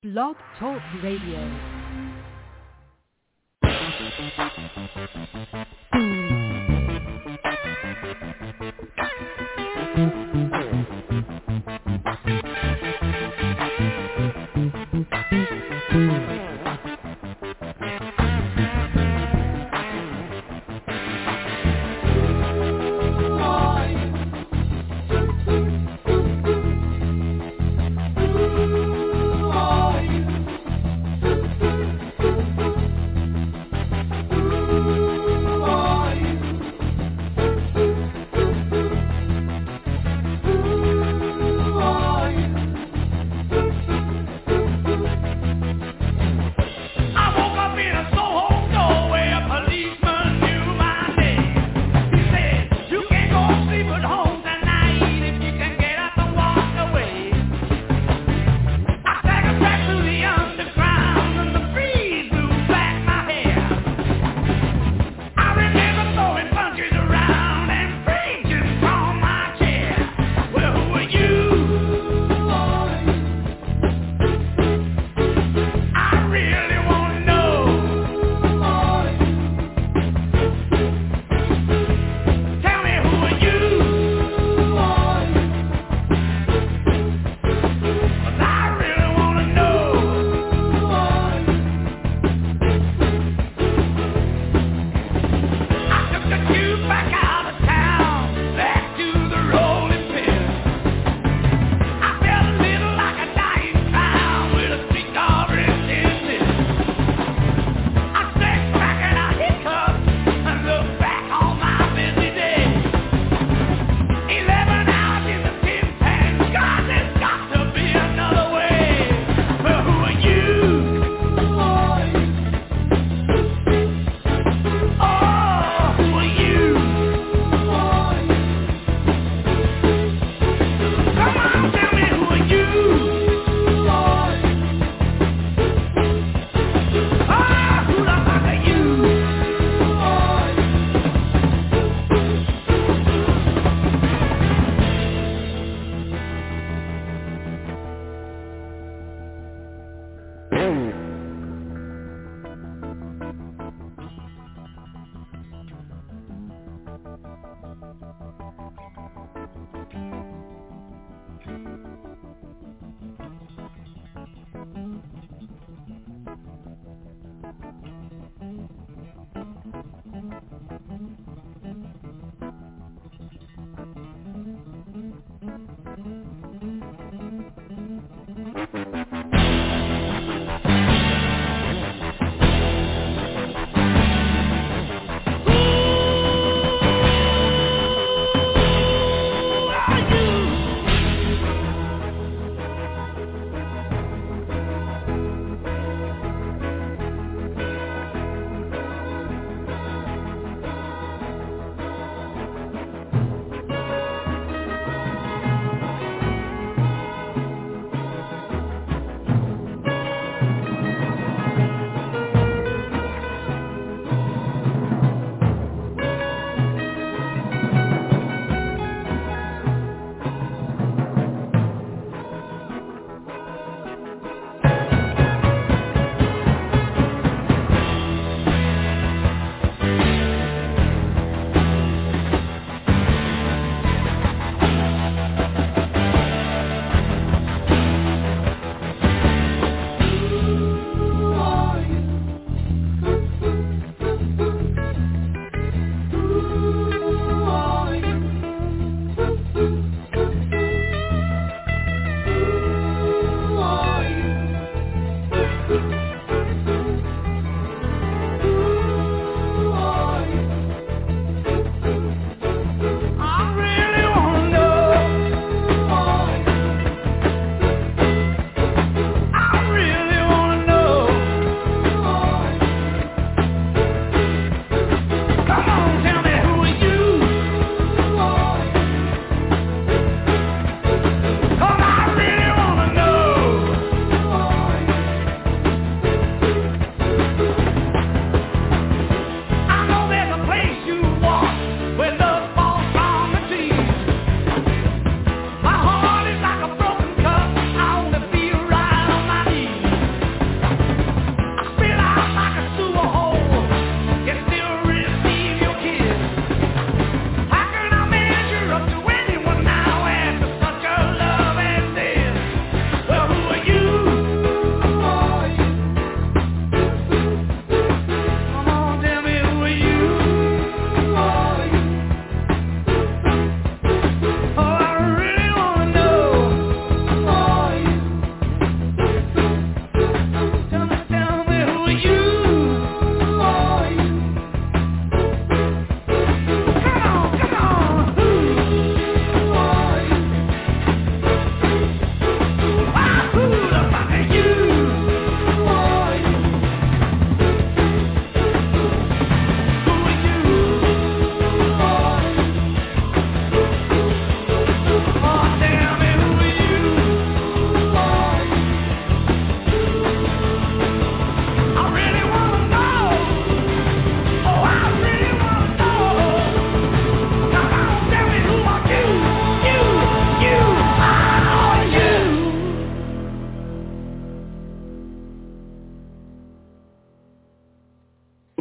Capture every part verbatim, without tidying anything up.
Blog Talk Radio. Oh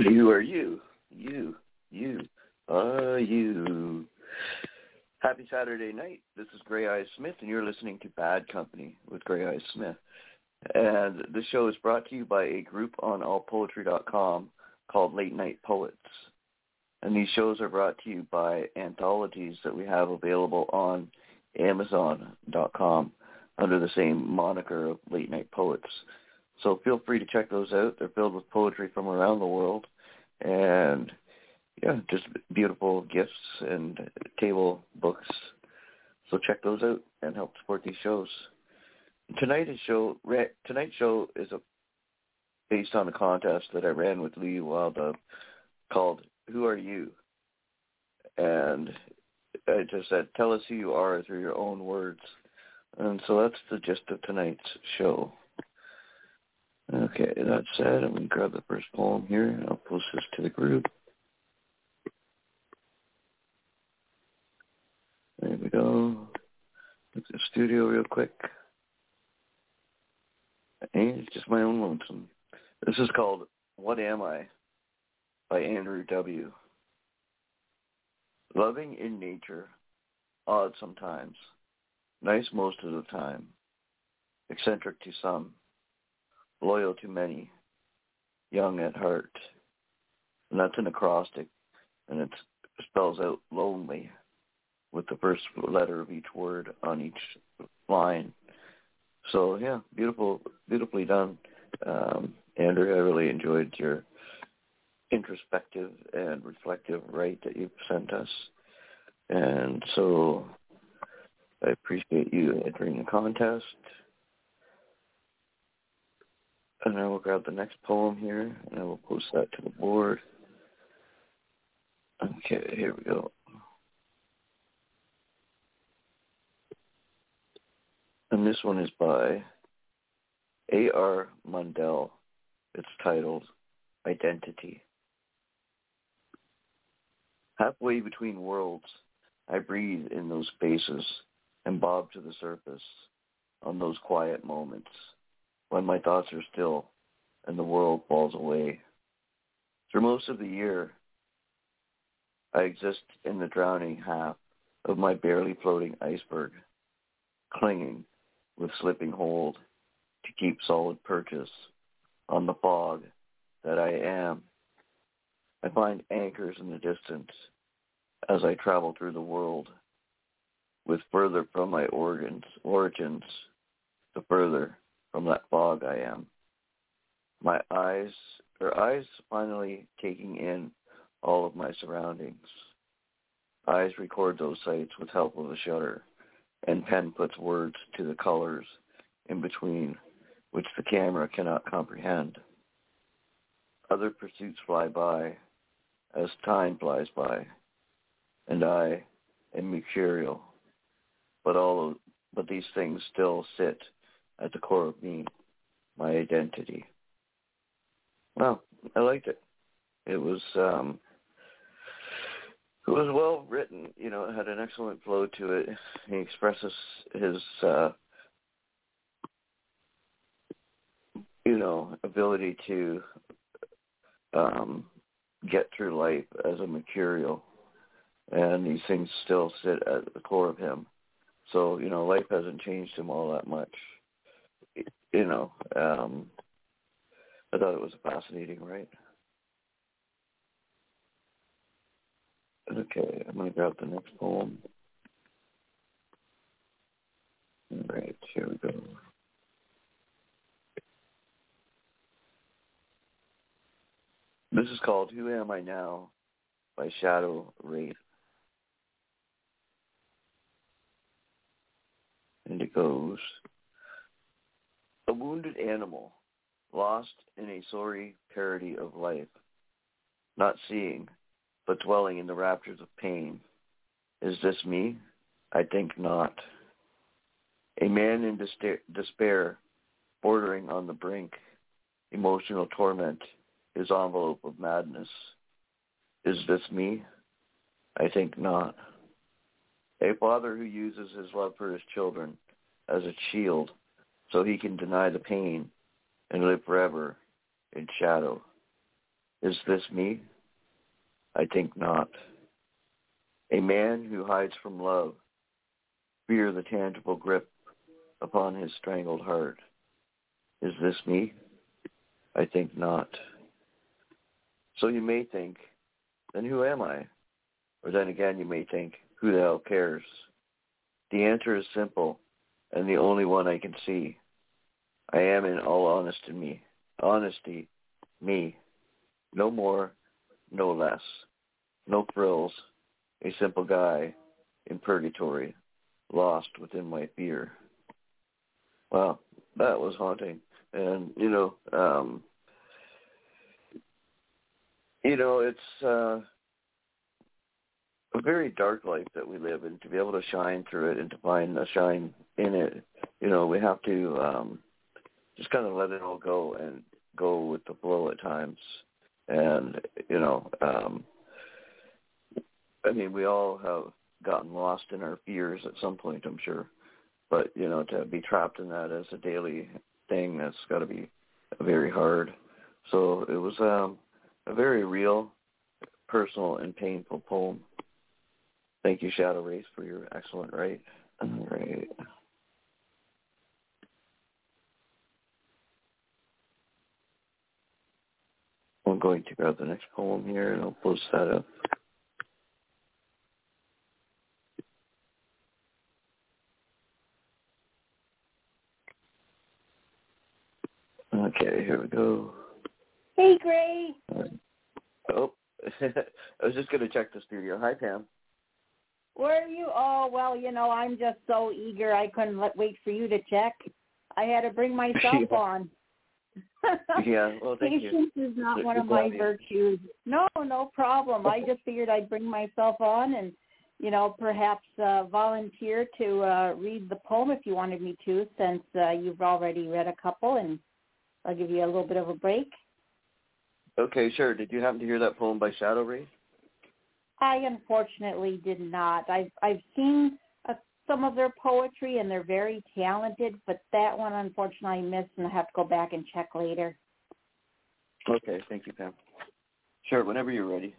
You are you. You. You. Are you. Happy Saturday night. This is Gray Eyes Smith, and you're listening to Bad Company with Gray Eyes Smith. And this show is brought to you by a group on all poetry dot com called Late Night Poets. And these shows are brought to you by anthologies that we have available on amazon dot com under the same moniker of Late Night Poets. So feel free to check those out. They're filled with poetry from around the world. And, yeah, just beautiful gifts and table books. So check those out and help support these shows. Tonight's show, tonight's show is a, based on a contest that I ran with Lee Wildup called Who Are You? And I just said, tell us who you are through your own words. And so that's the gist of tonight's show. Okay, that said, I'm going to grab the first poem here, and I'll post this to the group. There we go. Look at the studio real quick. Hey, it's just my own lonesome. This is called What Am I? By Andrew W. Loving in nature, odd sometimes, nice most of the time, eccentric to some, loyal to many, young at heart. And that's an acrostic, and it spells out lonely with the first letter of each word on each line. So, yeah, beautiful, beautifully done. Um, Andrew, I really enjoyed your introspective and reflective write that you've sent us. And so I appreciate you entering the contest. And I will grab the next poem here, and I will post that to the board. Okay, here we go. And this one is by A R Mundell. It's titled Identity. Halfway between worlds, I breathe in those spaces and bob to the surface on those quiet moments when my thoughts are still and the world falls away. For most of the year, I exist in the drowning half of my barely floating iceberg, clinging with slipping hold to keep solid purchase on the fog that I am. I find anchors in the distance as I travel through the world, with further from my organs, origins, the further from that fog I am. My eyes, or eyes finally taking in all of my surroundings. Eyes record those sights with help of a shutter, and pen puts words to the colors in between, which the camera cannot comprehend. Other pursuits fly by as time flies by, and I am mercurial, but all of, but these things still sit at the core of me, my identity. Well, I liked it. It was um, it was well written. You know, it had an excellent flow to it. He expresses his uh, you know ability to um, get through life as a mercurial, and these things still sit at the core of him. So, you know, life hasn't changed him all that much. You know, um, I thought it was fascinating, right? Okay, I'm going to grab the next poem. All right, here we go. This is called Who Am I Now? By Shadow Wraith. And it goes, a wounded animal, lost in a sorry parody of life, not seeing, but dwelling in the raptures of pain. Is this me? I think not. A man in despair, despair, bordering on the brink, emotional torment, his envelope of madness. Is this me? I think not. A father who uses his love for his children as a shield so he can deny the pain and live forever in shadow. Is this me? I think not. A man who hides from love, fear the tangible grip upon his strangled heart. Is this me? I think not. So you may think, then who am I? Or then again you may think, who the hell cares? The answer is simple, and the only one I can see. I am in all honesty me. Honesty, me. No more, no less. No frills. A simple guy in purgatory, lost within my fear. Wow, that was haunting. And, you know, um, you know, it's uh, a very dark life that we live in. To be able to shine through it and to find a shine in it, you know, we have to um, just kind of let it all go and go with the flow at times. And, you know, um, I mean, we all have gotten lost in our fears at some point, I'm sure. But, you know, to be trapped in that as a daily thing, that's got to be very hard. So it was um, a very real, personal, and painful poem. Thank you, Shadow Race, for your excellent write. All right. I'm going to grab the next poem here, and I'll post that up. Okay, here we go. Hey, Gray. Right. Oh, I was just going to check the studio. Hi, Pam. Where are you? Oh, well, you know, I'm just so eager. I couldn't let, wait for you to check. I had to bring myself yeah. on. yeah, well, thank Patience you. is not Good one of my virtues. No, no problem. I just figured I'd bring myself on and, you know, perhaps uh, volunteer to uh, read the poem if you wanted me to, since uh, you've already read a couple, and I'll give you a little bit of a break. Okay, sure. Did you happen to hear that poem by Shadow Race? I unfortunately did not. I've I've seen uh, some of their poetry, and they're very talented, but that one, unfortunately, I missed, and I have to go back and check later. Okay, thank you, Pam. Sure, whenever you're ready.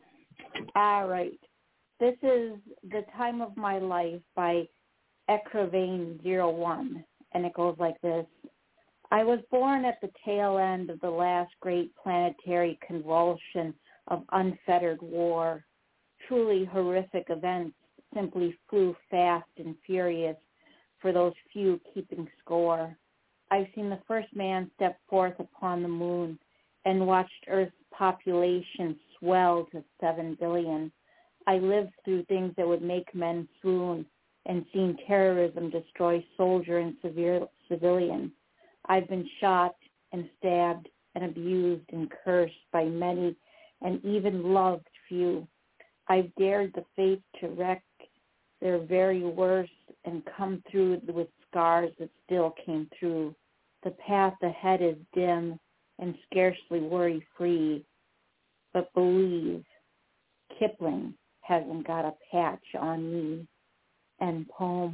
All right. This is The Time of My Life by Ecravane zero one, and it goes like this. I was born at the tail end of the last great planetary convulsion of unfettered war. Truly horrific events simply flew fast and furious for those few keeping score. I've seen the first man step forth upon the moon and watched Earth's population swell to seven billion. I lived through things that would make men swoon and seen terrorism destroy soldier and severe civilian. I've been shot and stabbed and abused and cursed by many and even loved few. I've dared the fates to wreck their very worst and come through with scars that still came through. The path ahead is dim and scarcely worry-free, but believe Kipling hasn't got a patch on me. End poem.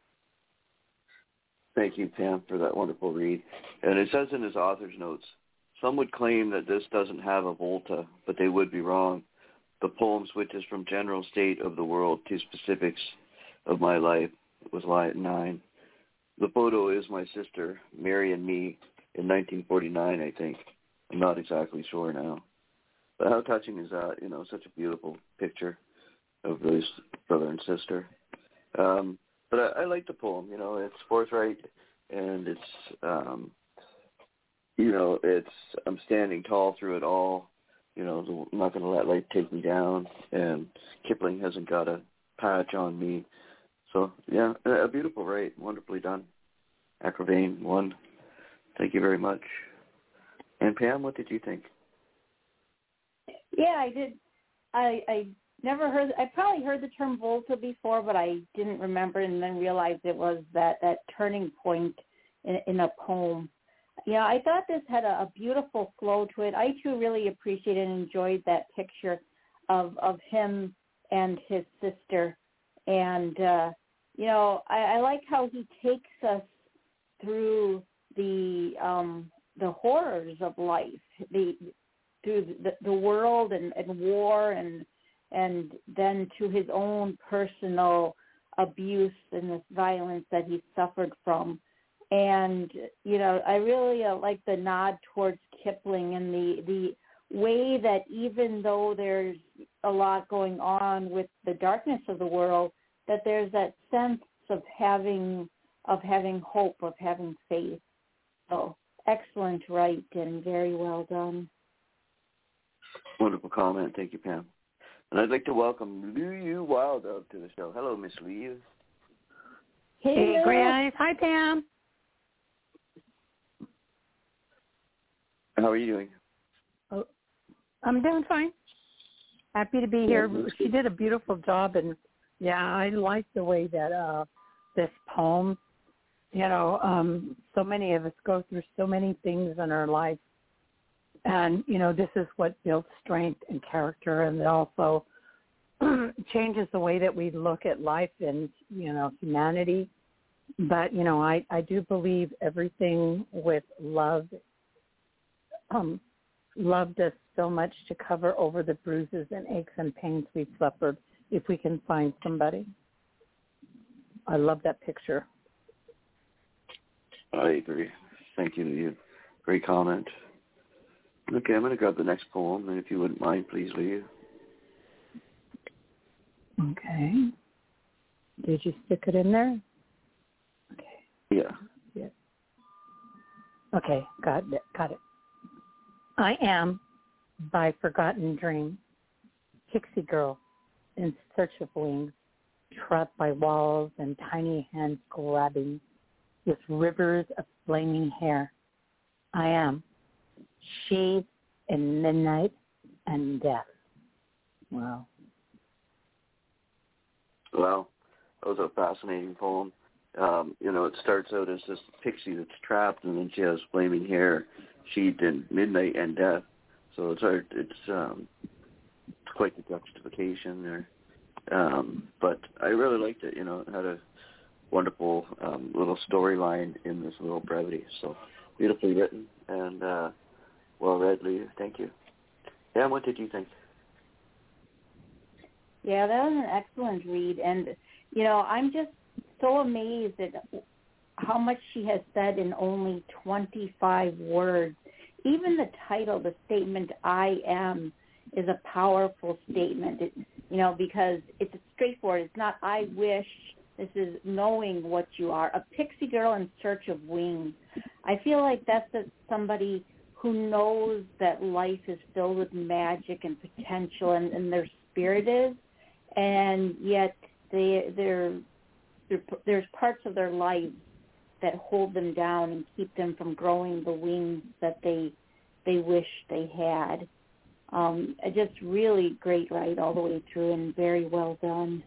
Thank you, Pam, for that wonderful read. And it says in his author's notes, some would claim that this doesn't have a volta, but they would be wrong. The poem switches from general state of the world to specifics of my life. It was line nine. The photo is my sister, Mary, and me in nineteen forty-nine, I think. I'm not exactly sure now. But how touching is that? You know, such a beautiful picture of this brother and sister. Um, but I, I like the poem. You know, it's forthright, and it's, um, you know, it's I'm standing tall through it all. You know, I'm not going to let life take me down, and Kipling hasn't got a patch on me. So, yeah, a beautiful write. Wonderfully done. Ecravane, one. Thank you very much. And Pam, what did you think? Yeah, I did. I I never heard. I probably heard the term volta before, but I didn't remember, and then realized it was that that turning point in, in a poem. Yeah, I thought this had a, a beautiful flow to it. I too really appreciated and enjoyed that picture of of him and his sister, and uh, you know, I, I like how he takes us through the um, the horrors of life. The through the, the world and, and war and and then to his own personal abuse and this violence that he suffered from. And, you know, I really uh, like the nod towards Kipling and the, the way that even though there's a lot going on with the darkness of the world, that there's that sense of having of having hope, of having faith. So excellent write and very well done. Wonderful comment. Thank you, Pam. And I'd like to welcome Liu Wildup to the show. Hello, Miss Liu. Hey, hey Gray Eyes. Hi, Pam. How are you doing? Oh, I'm doing fine. Happy to be here. She did a beautiful job, and yeah, I like the way that uh, this poem, you know, um, so many of us go through so many things in our life. And, you know, this is what builds strength and character, and it also changes the way that we look at life and, you know, humanity. But, you know, I, I do believe everything with love, um, loved us so much to cover over the bruises and aches and pains we've suffered if we can find somebody. I love that picture. I agree. Thank you, Liu. Great comment. Okay, I'm going to grab the next poem, and if you wouldn't mind, please, Liu. Okay. Did you stick it in there? Okay. Yeah. Yeah. Okay, got it. Got it. I am, by forgotten dream, pixie girl in search of wings, trapped by walls and tiny hands grabbing with rivers of flaming hair. I am. She in midnight and death. Wow. Wow. That was a fascinating poem. Um, you know, it starts out as this pixie that's trapped, and then she has flaming hair, sheathed in midnight and death. So it's hard, it's um, it's quite the juxtaposition there. Um, but I really liked it. You know, it had a wonderful um, little storyline in this little brevity. So beautifully written and uh, well read, Leah. Thank you. Dan, what did you think? Yeah, that was an excellent read. And, you know, I'm just so amazed at how much she has said in only twenty-five words. Even the title, the statement, I am, is a powerful statement, it, you know, because it's straightforward. It's not, I wish. This is knowing what you are, a pixie girl in search of wings. I feel like that's a, somebody who knows that life is filled with magic and potential, and, and their spirit is, and yet they, they're, they're, there's parts of their lives that hold them down and keep them from growing the wings that they they wish they had. Um, just really great write all the way through and very well done.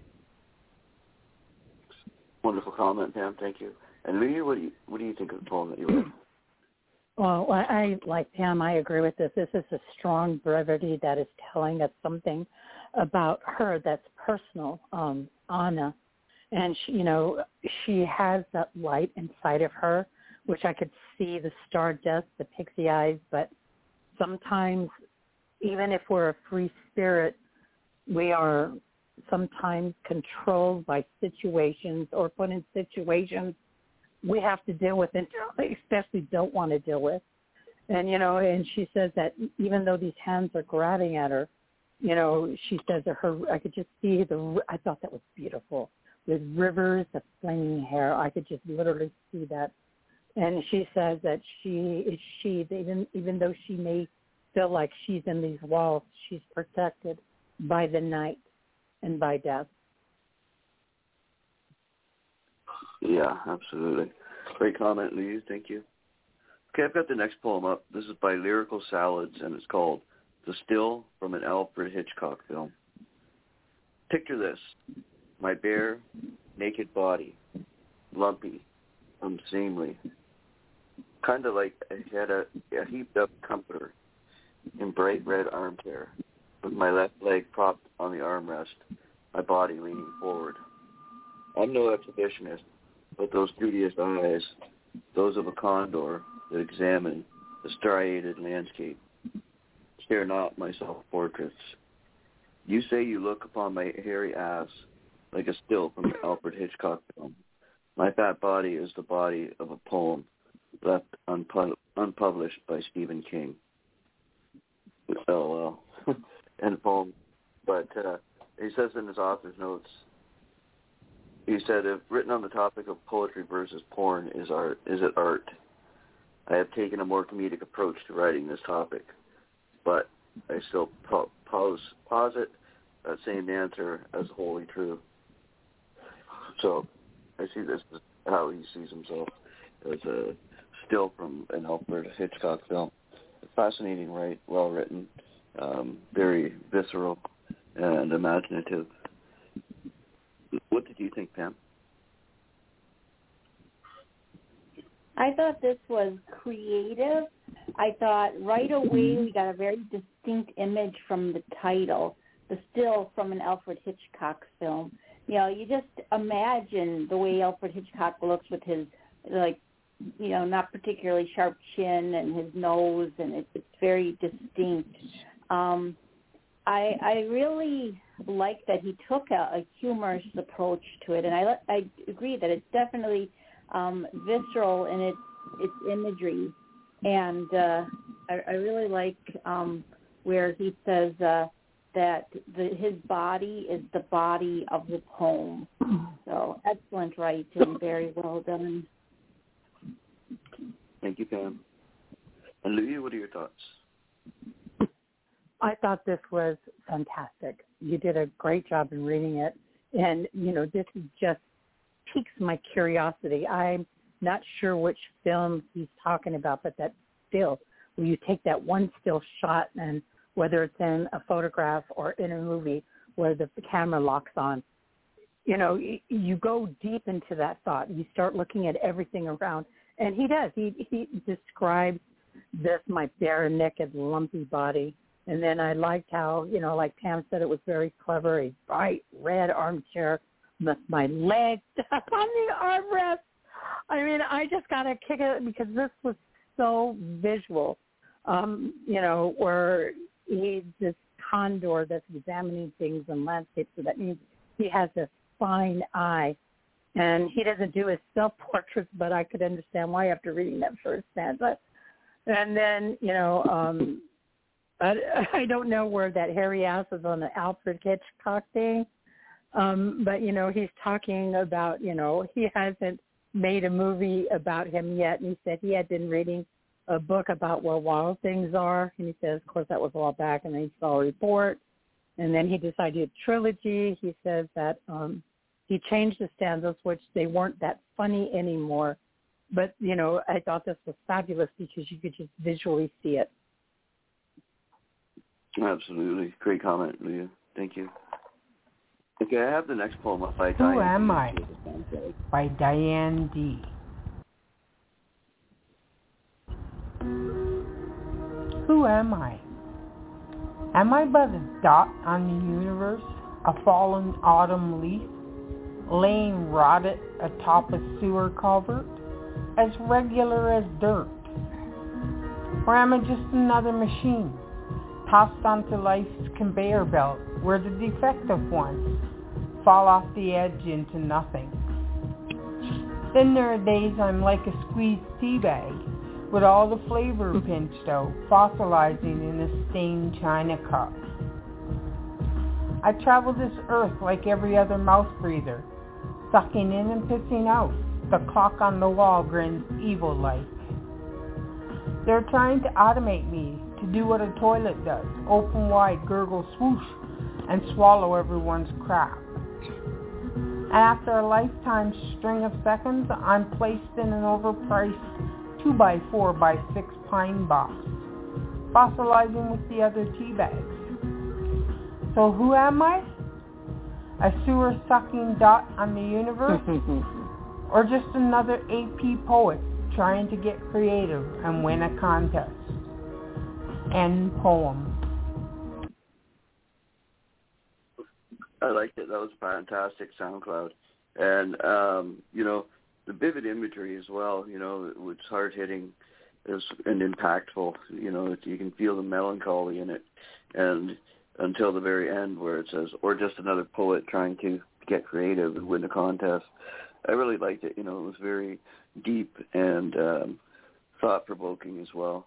Wonderful comment, Pam. Thank you. And Leah, what do you what do you think of the poem that you read? Well, I, I like Pam. I agree with this. This is a strong brevity that is telling us something about her that's personal, um, Anna. And, she, you know, she has that light inside of her, which I could see the stardust, the pixie eyes. But sometimes, even if we're a free spirit, we are sometimes controlled by situations or put in situations we have to deal with and especially don't want to deal with. And, you know, and she says that even though these hands are grabbing at her, you know, she says that her, I could just see the, I thought that was beautiful. With rivers of flaming hair, I could just literally see that. And she says that she is she, even even though she may feel like she's in these walls, she's protected by the night and by death. Yeah, absolutely. Great comment, Lee. Thank you. Okay, I've got the next poem up. This is by Lyrical Salads, and it's called The Still from an Alfred Hitchcock Film. Picture this. My bare, naked body, lumpy, unseemly, kind of like I had a, a heaped-up comforter in bright red armchair, with my left leg propped on the armrest, my body leaning forward. I'm no exhibitionist, but those studious eyes, those of a condor that examine the striated landscape, Stare not my self-portraits. You say you look upon my hairy ass like a still from an Alfred Hitchcock film. My fat body is the body of a poem left unpu- unpublished by Stephen King. Oh, well. And poem. But uh, he says in his author's notes, he said, if written on the topic of poetry versus porn, is art, is it art? I have taken a more comedic approach to writing this topic, but I still po- pose, posit that same answer as wholly true. So I see this as how he sees himself, as a still from an Alfred Hitchcock film. Fascinating, right? Well written, um, very visceral and imaginative. What did you think, Pam? I thought this was creative. I thought right away we got a very distinct image from the title, the still from an Alfred Hitchcock film. You know, you just imagine the way Alfred Hitchcock looks with his, like, you know, not particularly sharp chin and his nose, and it, it's very distinct. Um, I, I really like that he took a, a humorous approach to it, and I, I agree that it's definitely um, visceral in its its imagery, and uh, I, I really like um, where he says uh, that the, his body is the body of the poem. So excellent writing, very well done. Thank you, Pam. And Louis, what are your thoughts? I thought this was fantastic. You did a great job in reading it. And, you know, this just piques my curiosity. I'm not sure which film he's talking about, but that still, where you take that one still shot, and whether it's in a photograph or in a movie where the camera locks on, you know, you go deep into that thought. You start looking at everything around. And he does. He, he describes this, my bare, naked, lumpy body. And then I liked how, you know, like Pam said, it was very clever, a bright red armchair with my legs up on the armrest. I mean, I just got a kick at it because this was so visual, um, you know, where he's this condor that's examining things in landscapes. So that means he has a fine eye. And he doesn't do his self-portraits, but I could understand why after reading that first stanza. And then, you know, um, I, I don't know where that hairy ass is on the Alfred Hitchcock thing. Um, but, you know, he's talking about, you know, he hasn't made a movie about him yet. And he said he had been reading a book about where wild things are. And he says, of course, that was a while back. And then he saw a report. And then he decided a trilogy. He says that um, he changed the stanzas, which they weren't that funny anymore. But, you know, I thought this was fabulous because you could just visually see it. Absolutely. Great comment, Leah. Thank you. Okay, I have the next poem by Who Diane Am D. I? By Diane D. Who am I? Am I but a dot on the universe, a fallen autumn leaf, laying rotted atop a sewer culvert, as regular as dirt? Or am I just another machine, tossed onto life's conveyor belt, where the defective ones fall off the edge into nothing? Then there are days I'm like a squeezed tea bag, with all the flavor pinched out, fossilizing in a stained china cup. I travel this earth like every other mouth breather, sucking in and pissing out. The clock on the wall grins evil-like. They're trying to automate me to do what a toilet does, open wide, gurgle, swoosh, and swallow everyone's crap. And after a lifetime string of seconds, I'm placed in an overpriced two by four by six pine box, fossilizing with the other tea bags. So who am I? A sewer-sucking dot on the universe? Or just another A P poet trying to get creative and win a contest? End poem. I liked it. That was fantastic, SoundCloud. And, um, you know, the vivid imagery as well, you know, it's hard-hitting. as and impactful. You know, you can feel the melancholy in it, and until the very end where it says, or just another poet trying to get creative and win a contest. I really liked it. You know, it was very deep and um, thought-provoking as well.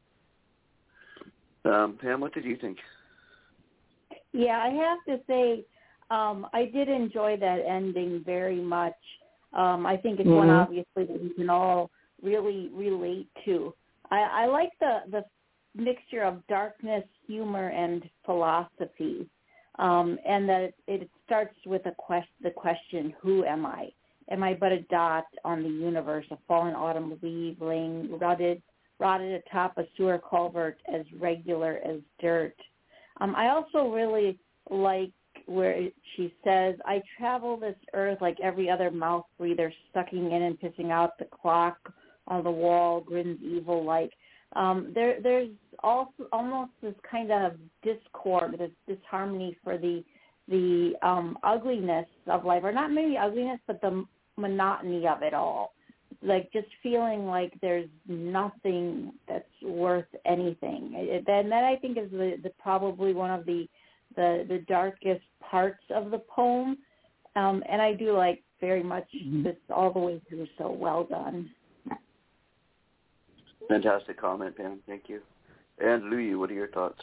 Um, Pam, what did you think? Yeah, I have to say, um, I did enjoy that ending very much. Um, I think it's mm-hmm. one, obviously, that we can all really relate to. I, I like the, the mixture of darkness, humor, and philosophy, um, and that it starts with a quest, the question, who am I? Am I but a dot on the universe, a fallen autumn leaf laying rotted, rotted atop a sewer culvert as regular as dirt? Um, I also really like where it, she says, I travel this earth like every other mouth breather, sucking in and pissing out. The clock on the wall grins evil like. Um, there, there's also almost this kind of discord, this disharmony for the the um, ugliness of life, or not maybe ugliness, but the monotony of it all. Like just feeling like there's nothing that's worth anything. And that I think is the, the probably one of the, the the darkest parts of the poem. Um, and I do like very much mm-hmm. this all the way through. So well done. Fantastic comment, Pam. Thank you. And Louie, what are your thoughts?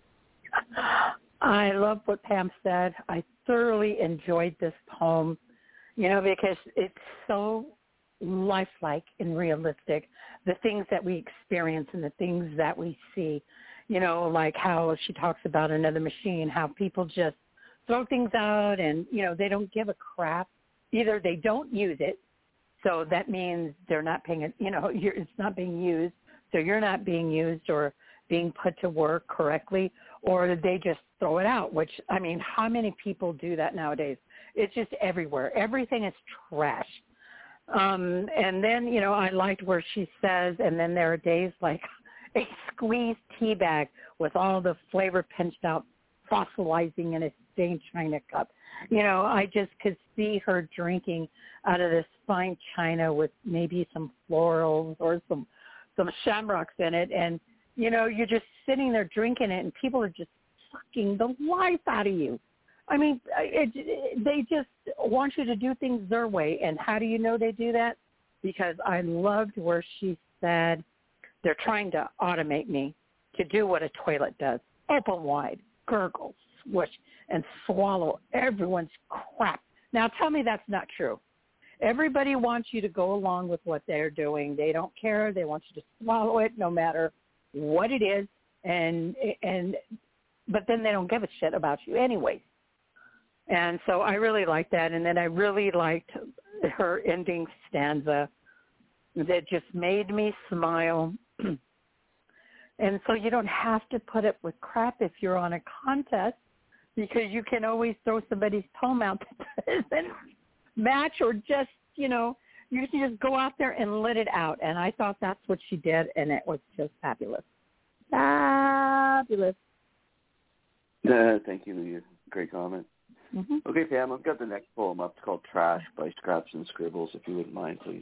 I love what Pam said. I thoroughly enjoyed this poem, you know, because it's so lifelike and realistic, the things that we experience and the things that we see, you know, like how she talks about another machine, how people just throw things out and, you know, they don't give a crap. Either they don't use it, so that means they're not paying it, you know, you're, it's not being used, so you're not being used or being put to work correctly, or they just throw it out, which, I mean, how many people do that nowadays? It's just everywhere. Everything is trash. Um, and then, you know, I liked where she says, and then there are days like a squeezed tea bag with all the flavor pinched out, fossilizing in a stained china cup. You know, I just could see her drinking out of this fine china with maybe some florals or some some shamrocks in it. And, you know, you're just sitting there drinking it, and people are just sucking the life out of you. I mean, it, it, they just want you to do things their way. And how do you know they do that? Because I loved where she said, they're trying to automate me to do what a toilet does. Open wide, gurgle, swish, and swallow everyone's crap. Now tell me that's not true. Everybody wants you to go along with what they're doing. They don't care. They want you to swallow it no matter what it is. And and but then they don't give a shit about you anyways. And so I really liked that. And then I really liked her ending stanza that just made me smile. And so you don't have to put up with crap if you're on a contest, because you can always throw somebody's poem out that doesn't match, or just, you know, you can just go out there and let it out. And I thought that's what she did, and it was just fabulous. Fabulous. Uh, thank you, Leah. Great comment. Mm-hmm. Okay, Pam, I've got the next poem up. It's called Trash by Scraps and Scribbles, if you wouldn't mind, please.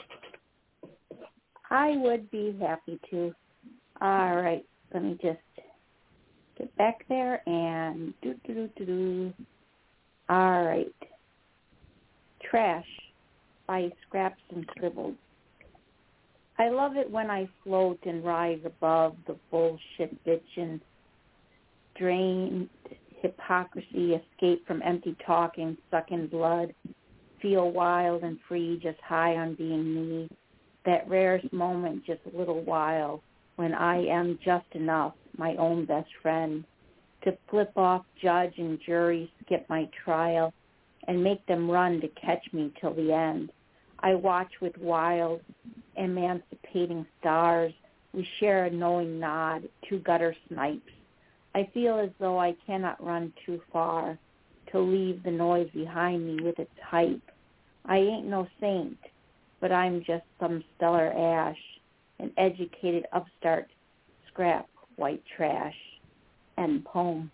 I would be happy to. All right, let me just get back there and do, do, do, do, do. All right. Trash by Scraps and Scribbles. I love it when I float and rise above the bullshit bitch and drained hypocrisy, escape from empty talking, suck in blood, feel wild and free, just high on being me. That rarest moment, just a little while, when I am just enough, my own best friend, to flip off judge and jury, skip my trial, and make them run to catch me till the end. I watch with wild, emancipating stars. We share a knowing nod, two gutter snipes. I feel as though I cannot run too far to leave the noise behind me with its hype. I ain't no saint, but I'm just some stellar ash, an educated upstart, scrap white trash. End poem.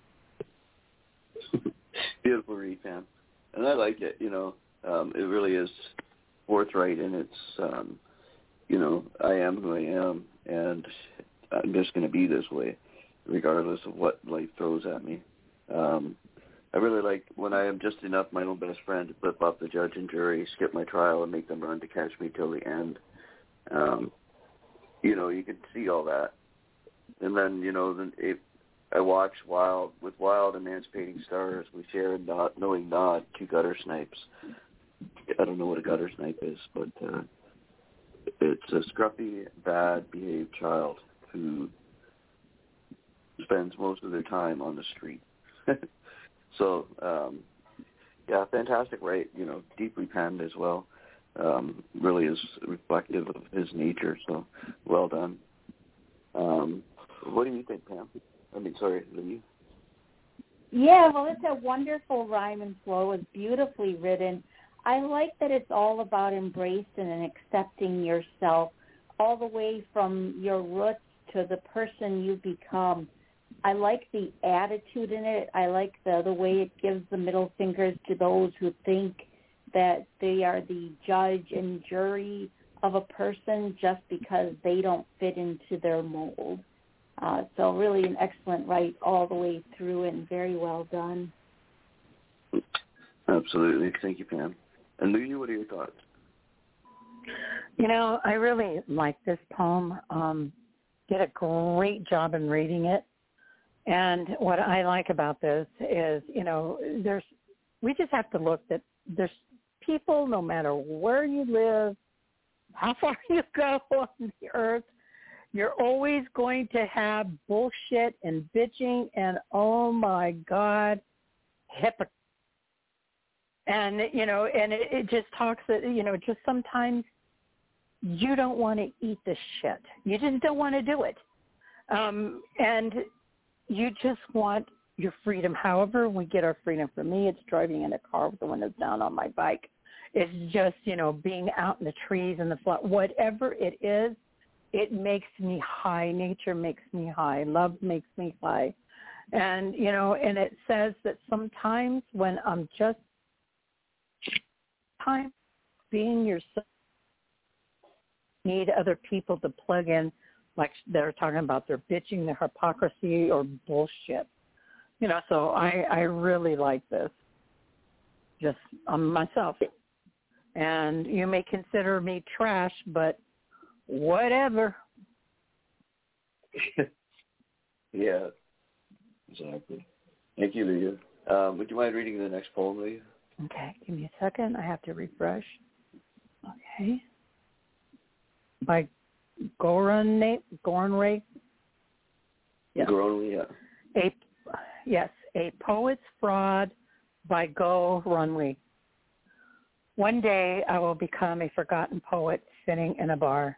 Beautiful read, Pam. And I like it, you know. Um, it really is forthright in its, um, you know, I am who I am, and I'm just going to be this way, regardless of what life throws at me. Um, I really like when I am just enough my own best friend to flip off the judge and jury, skip my trial, and make them run to catch me till the end. Um, you know, you can see all that. And then, you know, then if I watch Wild, with Wild Emancipating Stars, we share not knowing not two gutter snipes. I don't know what a gutter snipe is, but uh, it's a scruffy, bad behaved child who spends most of their time on the street. So, um, yeah, fantastic, right? You know, deeply penned as well. Um, really is reflective of his nature, so well done. Um, what do you think, Pam? I mean, sorry, Lee. Yeah, well, it's a wonderful rhyme and flow. It's beautifully written. I like that it's all about embracing and accepting yourself all the way from your roots to the person you become. I like the attitude in it. I like the, the way it gives the middle fingers to those who think that they are the judge and jury of a person just because they don't fit into their mold. Uh, so really an excellent write all the way through and very well done. Absolutely. Thank you, Pam. And Louie, what are your thoughts? You know, I really like this poem. Um, did a great job in reading it. And what I like about this is, you know, there's, we just have to look that there's people, no matter where you live, how far you go on the earth, you're always going to have bullshit and bitching and, oh, my God, hypocrite. And, you know, and it, it just talks, that, you know, just sometimes you don't want to eat the shit. You just don't want to do it. Um, and you just want your freedom. However we get our freedom. For me, it's driving in a car with the windows down on my bike. It's just, you know, being out in the trees and the flower. Whatever it is, it makes me high. Nature makes me high. Love makes me high. And, you know, and it says that sometimes when I'm just time being yourself, need other people to plug in, like they're talking about their bitching, their hypocrisy, or bullshit. You know, so I, I really like this, just um, myself. And you may consider me trash, but whatever. Yeah, exactly. Thank you, Leah. Um, would you mind reading the next poem, Leah? Okay, give me a second. I have to refresh. Okay. By Goran Goran Yeah. Goran, yeah. A yes, A Poet's Fraud by Go Runway. One day I will become a forgotten poet sitting in a bar,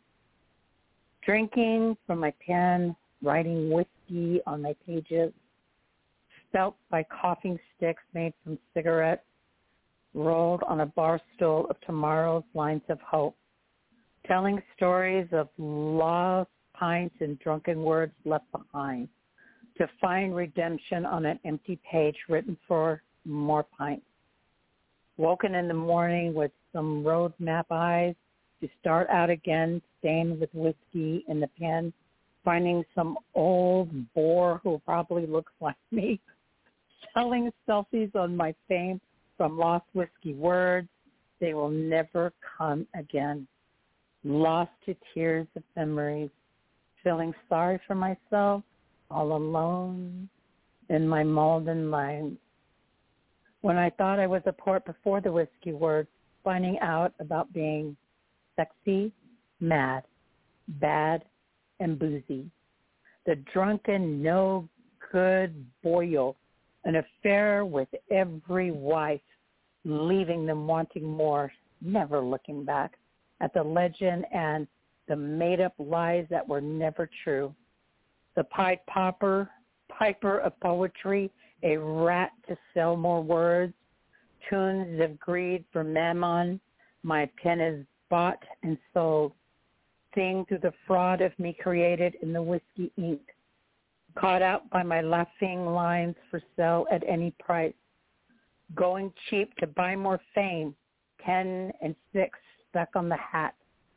drinking from my pen, writing whiskey on my pages, spelt by coughing sticks made from cigarettes, rolled on a bar stool of tomorrow's lines of hope, telling stories of lost pints and drunken words left behind, to find redemption on an empty page written for more pints. Woken in the morning with some road map eyes, to start out again, stained with whiskey in the pen, finding some old bore who probably looks like me, selling selfies on my fame from lost whiskey words. They will never come again. Lost to tears of memories, feeling sorry for myself, all alone in my Malden lines. When I thought I was a poet before the whiskey words, finding out about being sexy, mad, bad, and boozy. The drunken, no-good boil, an affair with every wife, leaving them wanting more, never looking back at the legend and the made-up lies that were never true. The Pied Piper, Piper of poetry, a rat to sell more words, tunes of greed for mammon, my pen is bought and sold, seeing through the fraud of me created in the whiskey ink, caught out by my laughing lines for sale at any price, going cheap to buy more fame, ten and six stuck on the hat,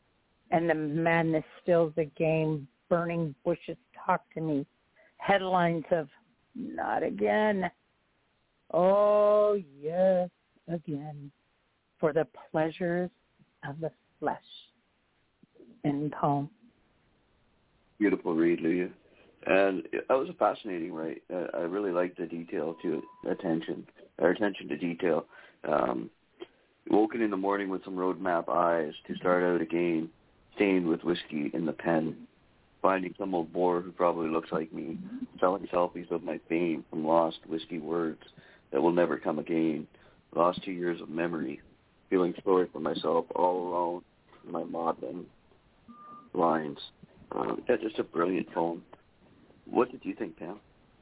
and the madness stills the game. Burning bushes talk to me. Headlines of not again. Oh, yes, again. For the pleasures of the flesh. End poem. Beautiful read, Leah. And that was a fascinating write. I really liked the detail to it, attention, our attention to detail. Um, woken in the morning with some roadmap eyes to start out again, stained with whiskey in the pen, finding some old bore who probably looks like me, selling selfies of my fame from lost whiskey words that will never come again, lost two years of memory, feeling sorry for myself all alone in my maudlin lines. Um, yeah, just a brilliant poem. What did you think, Pam?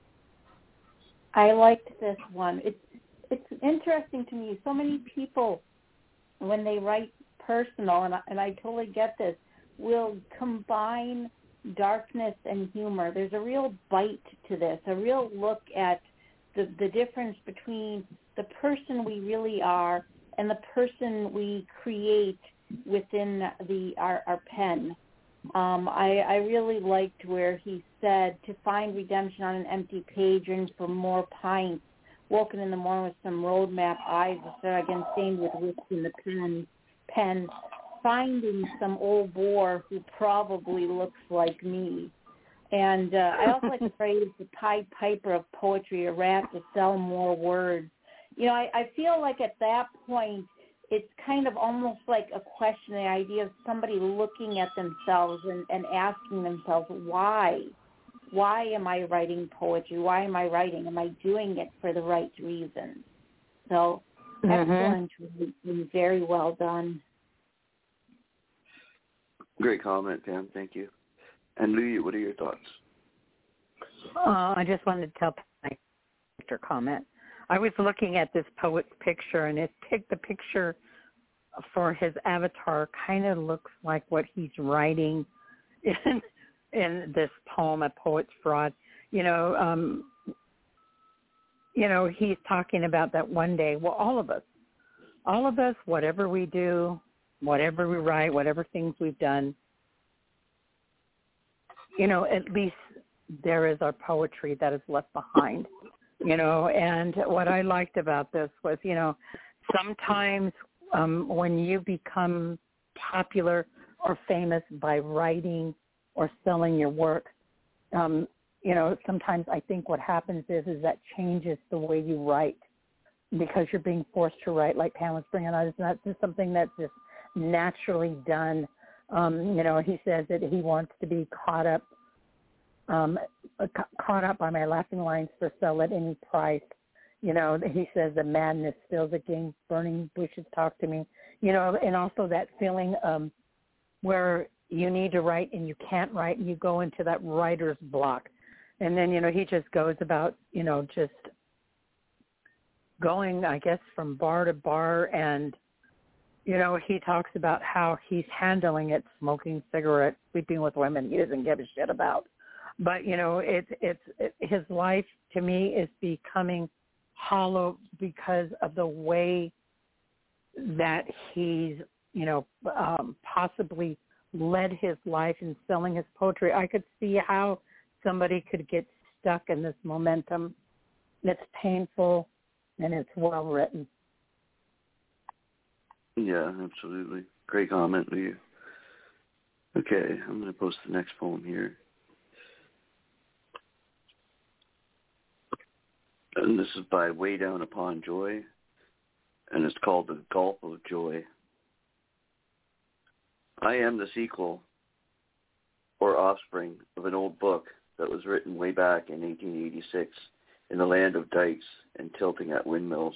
I liked this one. It's it's interesting to me. So many people, when they write personal, and I, and I totally get this, will combine darkness and humor. There's a real bite to this, a real look at the, the difference between the person we really are and the person we create within the our, our pen. Um, I, I really liked where he said, to find redemption on an empty page and for more pints, woken in the morning with some roadmap eyes, instead again stained with whiskey in the pen, pen, finding some old bore who probably looks like me. And uh, I also like the phrase, the Pied Piper of poetry, a rat to sell more words. You know, I, I feel like at that point, it's kind of almost like a question, the idea of somebody looking at themselves and, and asking themselves, why? Why am I writing poetry? Why am I writing? Am I doing it for the right reason? So, excellent, mm-hmm. Very well done. Great comment, Pam. Thank you. And Louie, what are your thoughts? Uh, I just wanted to tell my picture comment. I was looking at this poet's picture, and it picked the picture for his avatar kind of looks like what he's writing in in this poem, A Poet's Fraud. You know, um, you know, he's talking about that one day. Well, all of us, all of us, whatever we do, whatever we write, whatever things we've done, you know, at least there is our poetry that is left behind. You know, and what I liked about this was, you know, sometimes um, when you become popular or famous by writing or selling your work, um, you know, sometimes I think what happens is, is that changes the way you write because you're being forced to write, like Pam was bringing on. It's not just something that's just naturally done. Um, you know, he says that he wants to be caught up Um, caught up by my laughing lines for sale at any price. You know, he says the madness fills the game, burning bushes talk to me. You know, and also that feeling um, where you need to write and you can't write and you go into that writer's block. And then, you know, he just goes about, you know, just going, I guess, from bar to bar. And, you know, he talks about how he's handling it, smoking cigarettes, sleeping with women he doesn't give a shit about. But, you know, it's it's it, his life, to me, is becoming hollow because of the way that he's, you know, um, possibly led his life in selling his poetry. I could see how somebody could get stuck in this momentum. It's painful, and it's well written. Yeah, absolutely. Great comment, Lee. Okay, I'm going to post the next poem here. And this is by Way Down Upon Joy, and it's called The Gulp of Joy. I am the sequel or offspring of an old book that was written way back in eighteen eighty-six in the land of dikes and tilting at windmills.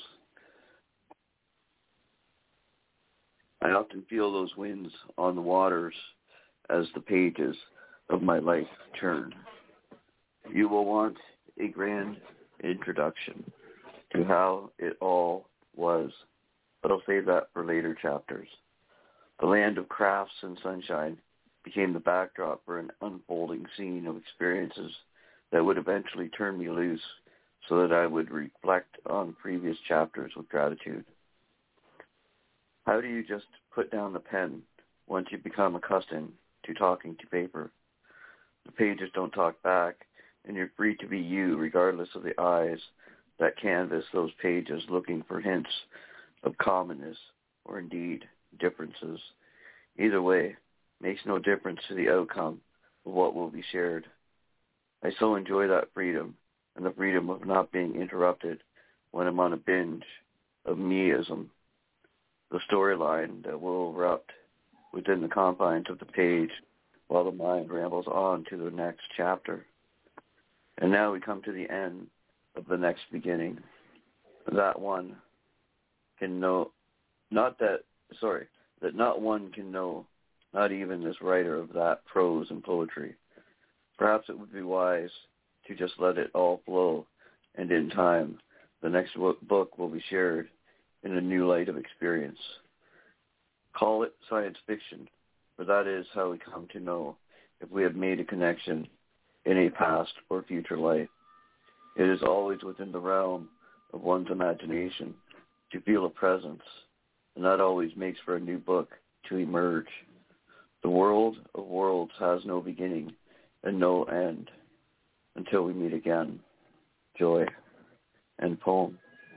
I often feel those winds on the waters as the pages of my life turn. You will want a grand introduction to how it all was, but I'll save that for later chapters. The land of crafts and sunshine became the backdrop for an unfolding scene of experiences that would eventually turn me loose so that I would reflect on previous chapters with gratitude. How do you just put down the pen once you become accustomed to talking to paper. The pages don't talk back, and you're free to be you regardless of the eyes that canvas those pages looking for hints of commonness or indeed differences. Either way, makes no difference to the outcome of what will be shared. I so enjoy that freedom and the freedom of not being interrupted when I'm on a binge of meism, the storyline that will erupt within the confines of the page while the mind rambles on to the next chapter. And now we come to the end of the next beginning. That one can know, not that, sorry, that not one can know, not even this writer of that prose and poetry. Perhaps it would be wise to just let it all flow, and in time, the next book will be shared in a new light of experience. Call it science fiction, for that is how we come to know if we have made a connection in a past or future life. It is always within the realm of one's imagination to feel a presence, and that always makes for a new book to emerge. The world of worlds has no beginning and no end until we meet again. Joy. End poem.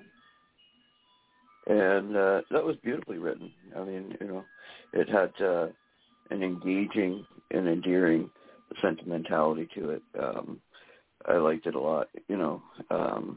And uh, that was beautifully written. I mean, you know, it had uh, an engaging and endearing sentimentality to it. Um, I liked it a lot, you know. Um,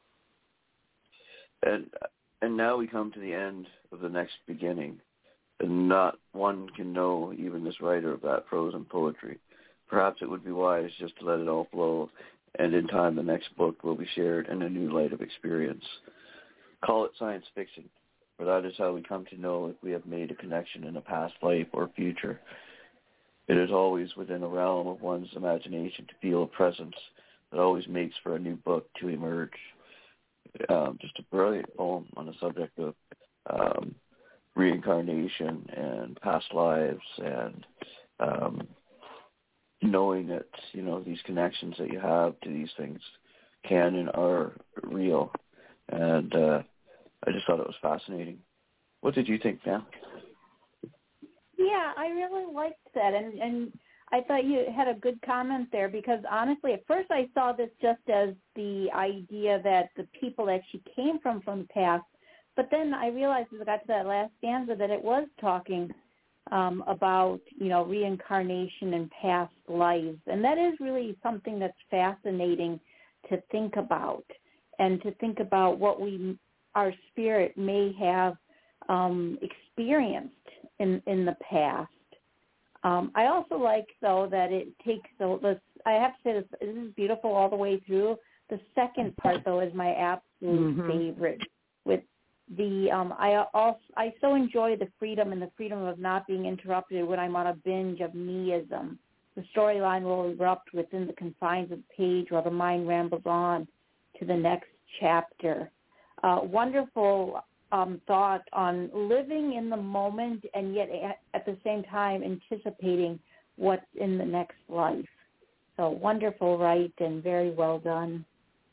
and and now we come to the end of the next beginning, and not one can know, even this writer of that prose and poetry. Perhaps it would be wise just to let it all flow, and in time the next book will be shared in a new light of experience. Call it science fiction, for that is how we come to know if we have made a connection in a past life or future. It is always within the realm of one's imagination to feel a presence that always makes for a new book to emerge. Um, just a brilliant poem on the subject of um, reincarnation and past lives, and um, knowing that, you know, these connections that you have to these things can and are real. And uh, I just thought it was fascinating. What did you think, Pam? Yeah, I really liked that, and and I thought you had a good comment there, because honestly, at first I saw this just as the idea that the people that she came from from the past, but then I realized as I got to that last stanza that it was talking um, about, you know, reincarnation and past lives, and that is really something that's fascinating to think about, and to think about what we, our spirit may have um, experienced in in the past. Um, I also like, though, that it takes, so this, I have to say this, this is beautiful all the way through. The second part, though, is my absolute mm-hmm. favorite. With the, um, I also, I so enjoy the freedom and the freedom of not being interrupted when I'm on a binge of meism. The storyline will erupt within the confines of the page while the mind rambles on to the next chapter. Uh, wonderful Um, thought on living in the moment and yet at, at the same time anticipating what's in the next life. So wonderful, right, and very well done.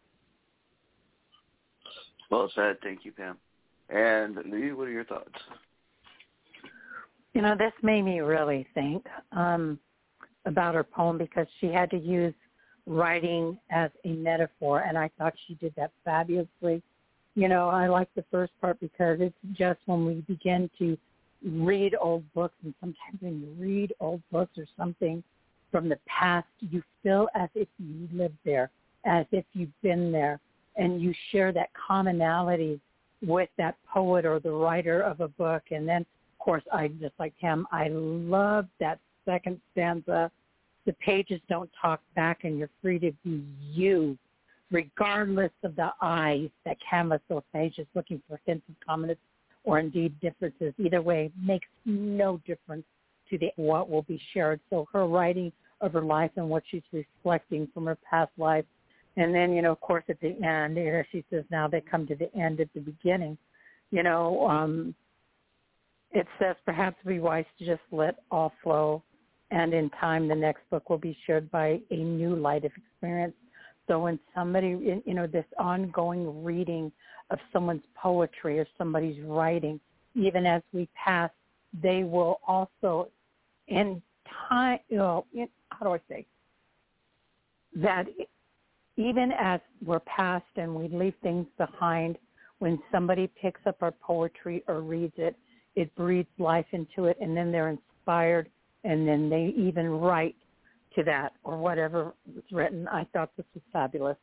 Well said. Thank you, Pam. And Lee, what are your thoughts? You know, this made me really think um, about her poem, because she had to use writing as a metaphor, and I thought she did that fabulously. You know, I like the first part because it's just when we begin to read old books, and sometimes when you read old books or something from the past, you feel as if you lived there, as if you've been there, and you share that commonality with that poet or the writer of a book. And then, of course, I just like him, I love that second stanza. The pages don't talk back, and you're free to be you, regardless of the eyes that canvas those pages looking for hints of commonness or indeed differences. Either way, makes no difference to the what will be shared. So her writing of her life and what she's reflecting from her past life. And then, you know, of course, at the end, here she says, now they come to the end at the beginning. You know, um, it says, perhaps it would be wise to just let all flow, and in time the next book will be shared by a new light of experience. So when somebody, you know, this ongoing reading of someone's poetry or somebody's writing, even as we pass they will also, in time, you know, in, how do I say, that even as we're past and we leave things behind, when somebody picks up our poetry or reads it, it breathes life into it, and then they're inspired, and then they even write to that or whatever was written. I thought this was fabulous.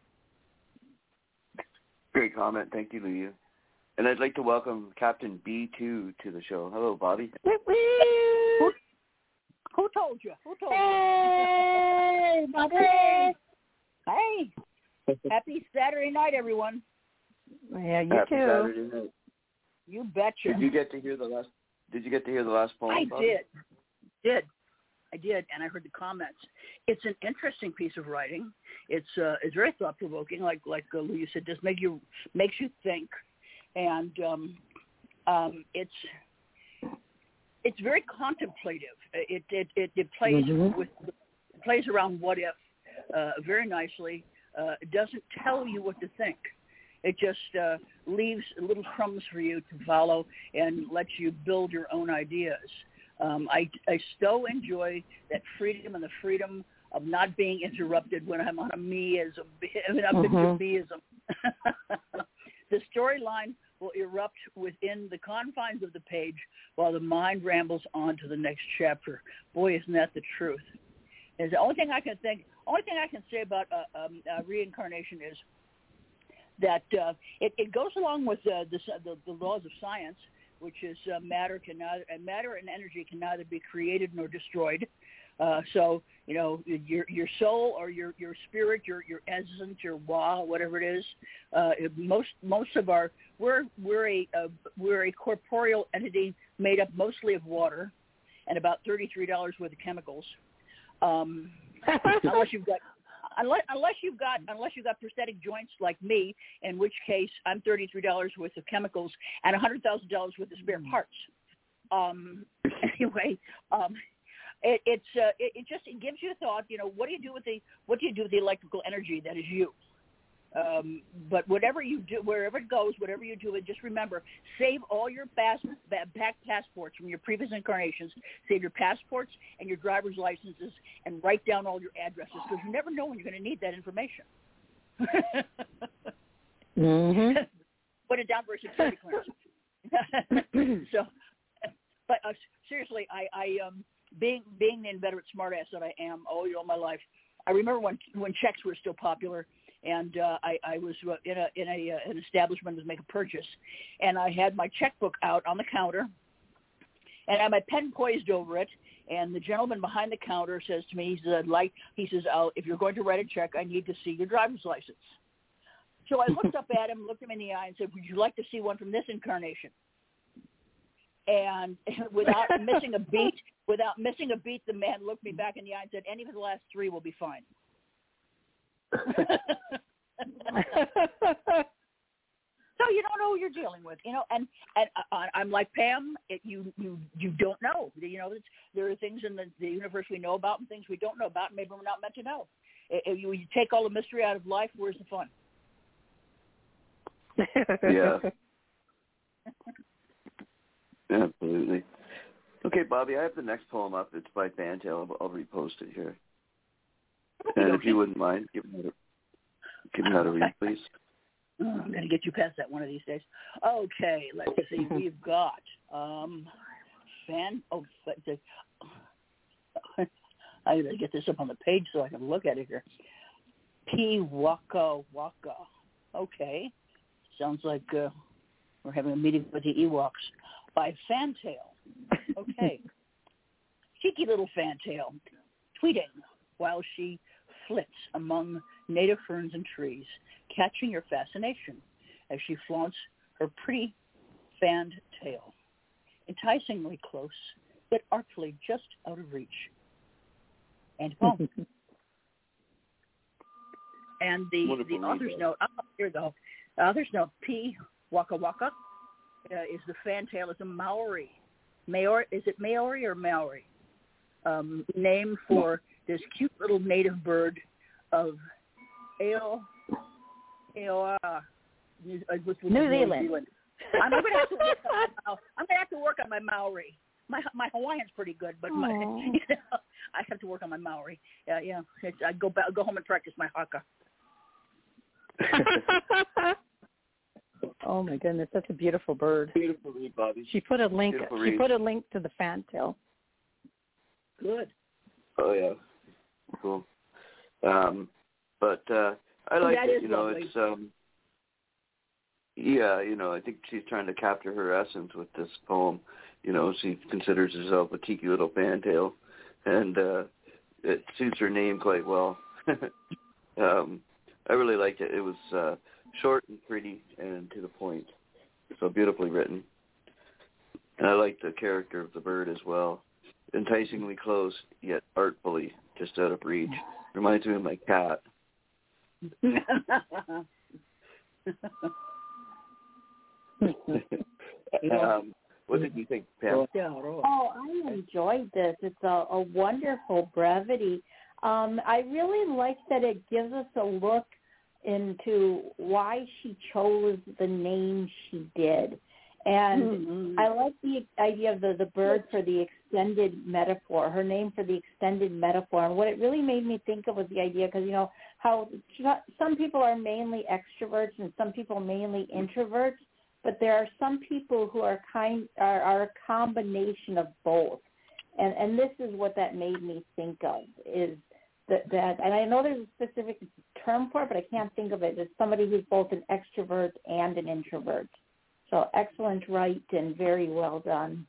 Great comment. Thank you, Leah. And I'd like to welcome Captain B two to the show. Hello, Bobby. Who, who told you? Who told hey, you? Bobby. Hey. Happy Saturday night, everyone. Yeah, you Happy too. Saturday night. You betcha. Did you get to hear the last? Did you get to hear the last poem? I Bobby? did. Did. I did, and I heard the comments. It's an interesting piece of writing. It's uh, it's very thought provoking, like like uh, Lou said, just make you makes you think, and um, um, it's it's very contemplative. It it it, it plays mm-hmm. with it plays around what if uh, very nicely. Uh, it doesn't tell you what to think. It just uh, leaves little crumbs for you to follow and lets you build your own ideas. Um, I, I so enjoy that freedom and the freedom of not being interrupted when I'm on a me-ism, I'm mm-hmm. into me-ism. The storyline will erupt within the confines of the page while the mind rambles on to the next chapter. Boy, isn't that the truth. And the only thing I can think, only thing I can say about uh, um, uh, reincarnation is that uh, it, it goes along with uh, the, the, the laws of science, which is uh, matter can neither, uh, matter and energy can neither be created nor destroyed. Uh, so you know your your soul or your, your spirit, your your essence, your wa, whatever it is. Uh, it, most most of our we're we're a uh, we're a corporeal entity made up mostly of water and about thirty-three dollars worth of chemicals. Um, unless you've got unless unless you've got unless you've got prosthetic joints like me, in which case I'm thirty-three dollars worth of chemicals and a hundred thousand dollars worth of spare parts. Um, anyway, um, it, it's uh, it, it just it gives you a thought. You know, what do you do with the what do you do with the electrical energy that is you? Um, but whatever you do, wherever it goes, whatever you do, just remember, save all your pass, back passports from your previous incarnations, save your passports and your driver's licenses, and write down all your addresses, because you never know when you're going to need that information. mm-hmm. Put it down for a security clearance. So, but uh, seriously, I, I um, being being the inveterate smartass that I am all, all my life, I remember when when checks were still popular. And uh, I, I was in a in a uh, an establishment to make a purchase, and I had my checkbook out on the counter, and I had my pen poised over it. And the gentleman behind the counter says to me, he said, "Like he says, oh, if you're going to write a check, I need to see your driver's license." So I looked up at him, looked him in the eye, and said, "Would you like to see one from this incarnation?" And without missing a beat, without missing a beat, the man looked me back in the eye and said, "Any of the last three will be fine." So you don't know who you're dealing with, you know, and and uh, I'm like Pam. It, you you you don't know, you know. It's, there are things in the, the universe we know about and things we don't know about. And maybe we're not meant to know. If you, you take all the mystery out of life, where's the fun? Yeah. Yeah, absolutely. Okay, Bobby, I have the next poem up. It's by Fantail. I'll, I'll repost it here. And okay. If you wouldn't mind, give me give me that a read, please. Oh, I'm going to get you past that one of these days. Okay, let's see. We've got um, fan. Oh, I got to get this up on the page so I can look at it here. P Waka Waka. Okay, sounds like uh, we're having a meeting with the Ewoks. By Fantail. Okay, cheeky little Fantail, tweeting while she flits among native ferns and trees, catching your fascination as she flaunts her pretty fanned tail, enticingly close, but artfully just out of reach. And home. And the, the author's note, oh, here we go. The author's note, P. Waka Waka, uh, is the fantail, is a Maori. Maori, is it Maori or Maori? Um, name for this cute little native bird of Ao, Aoa, uh, New, New Zealand. Zealand. I'm going to have to work on my mouth. I'm going to have to work on my Maori. My my Hawaiian's pretty good, but my, you know, I have to work on my Maori. Yeah, yeah. It's, I go back, go home and practice my haka. Oh my goodness, that's a beautiful bird. Beautiful read, Bobby. She put a link. Beautiful She read. put a link to the fantail. Good. Oh yeah, cool. Um, but uh, I like that it. is You know, lovely. it's um, yeah. You know, I think she's trying to capture her essence with this poem. You know, she considers herself a tiki little fantail, and uh, it suits her name quite well. um, I really liked it. It was uh, short and pretty and to the point, so beautifully written. And I liked the character of the bird as well. Enticingly close, yet artfully just out of reach. Reminds me of my cat. um, what did you think, Pam? Oh, I enjoyed this. It's a, a wonderful brevity. Um, I really like that it gives us a look into why she chose the name she did. And mm-hmm. I like the idea of the, the bird for the extended metaphor, her name for the extended metaphor. And what it really made me think of was the idea, because, you know, how some people are mainly extroverts and some people mainly introverts, but there are some people who are kind are, are a combination of both. And, and this is what that made me think of, is that, that, and I know there's a specific term for it, but I can't think of it, as somebody who's both an extrovert and an introvert. So excellent write and very well done.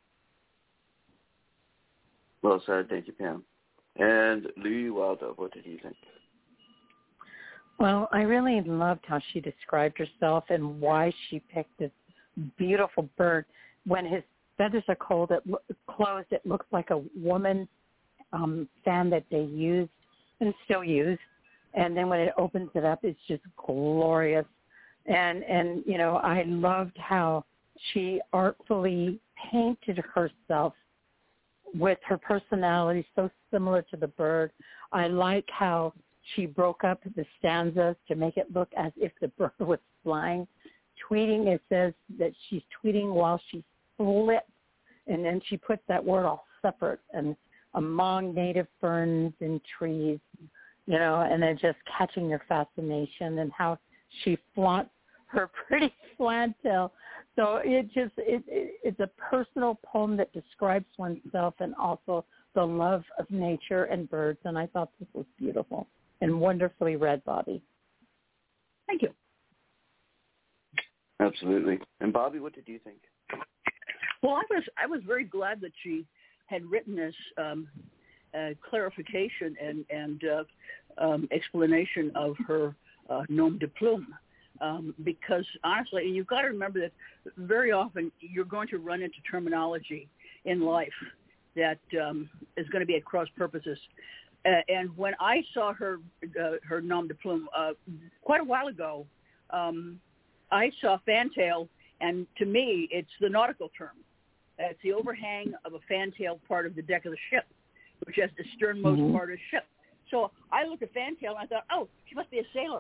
Well said. Thank you, Pam. And Lee Wildup, what did you think? Well, I really loved how she described herself and why she picked this beautiful bird. When his feathers are cold, it lo- closed, it looks like a woman's um, fan that they used and still use. And then when it opens it up, it's just glorious. And, and you know, I loved how she artfully painted herself with her personality so similar to the bird. I like how she broke up the stanzas to make it look as if the bird was flying. Tweeting, it says that she's tweeting while she flips, and then she puts that word all separate, and among native ferns and trees, you know, and then just catching your fascination and how she flaunts her pretty slant tail. So it just, it, it, it's a personal poem that describes oneself and also the love of nature and birds, and I thought this was beautiful and wonderfully read, Bobby. Thank you. Absolutely. And Bobby, what did you think? Well, I was I was very glad that she had written this um, uh, clarification and and uh, um, explanation of her uh, nom de plume. Um, because honestly, you've got to remember that very often you're going to run into terminology in life that um, is going to be at cross purposes. Uh, and when I saw her uh, her nom de plume uh, quite a while ago, um, I saw fantail, and to me, it's the nautical term. It's the overhang of a fantail part of the deck of the ship, which is the sternmost mm-hmm. part of the ship. So I looked at fantail and I thought, oh, she must be a sailor.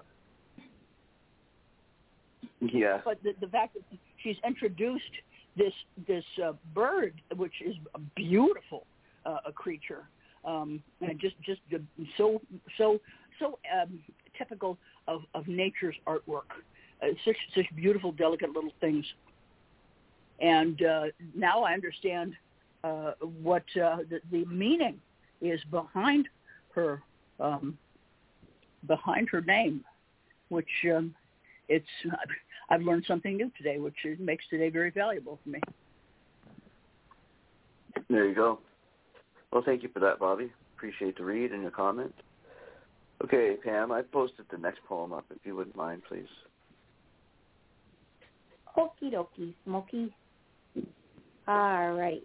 Yeah. But the, the fact that she's introduced this this uh, bird, which is a beautiful uh, a creature, um, and just just uh, so so so um, typical of, of nature's artwork. Uh, such such beautiful, delicate little things. And uh, now I understand uh, what uh, the, the meaning is behind her um, behind her name, which um, it's. I've learned something new today, which makes today very valuable for me. There you go. Well, thank you for that, Bobby. Appreciate the read and your comment. Okay, Pam, I posted the next poem up, if you wouldn't mind, please. Okie dokie, Smokey. All right.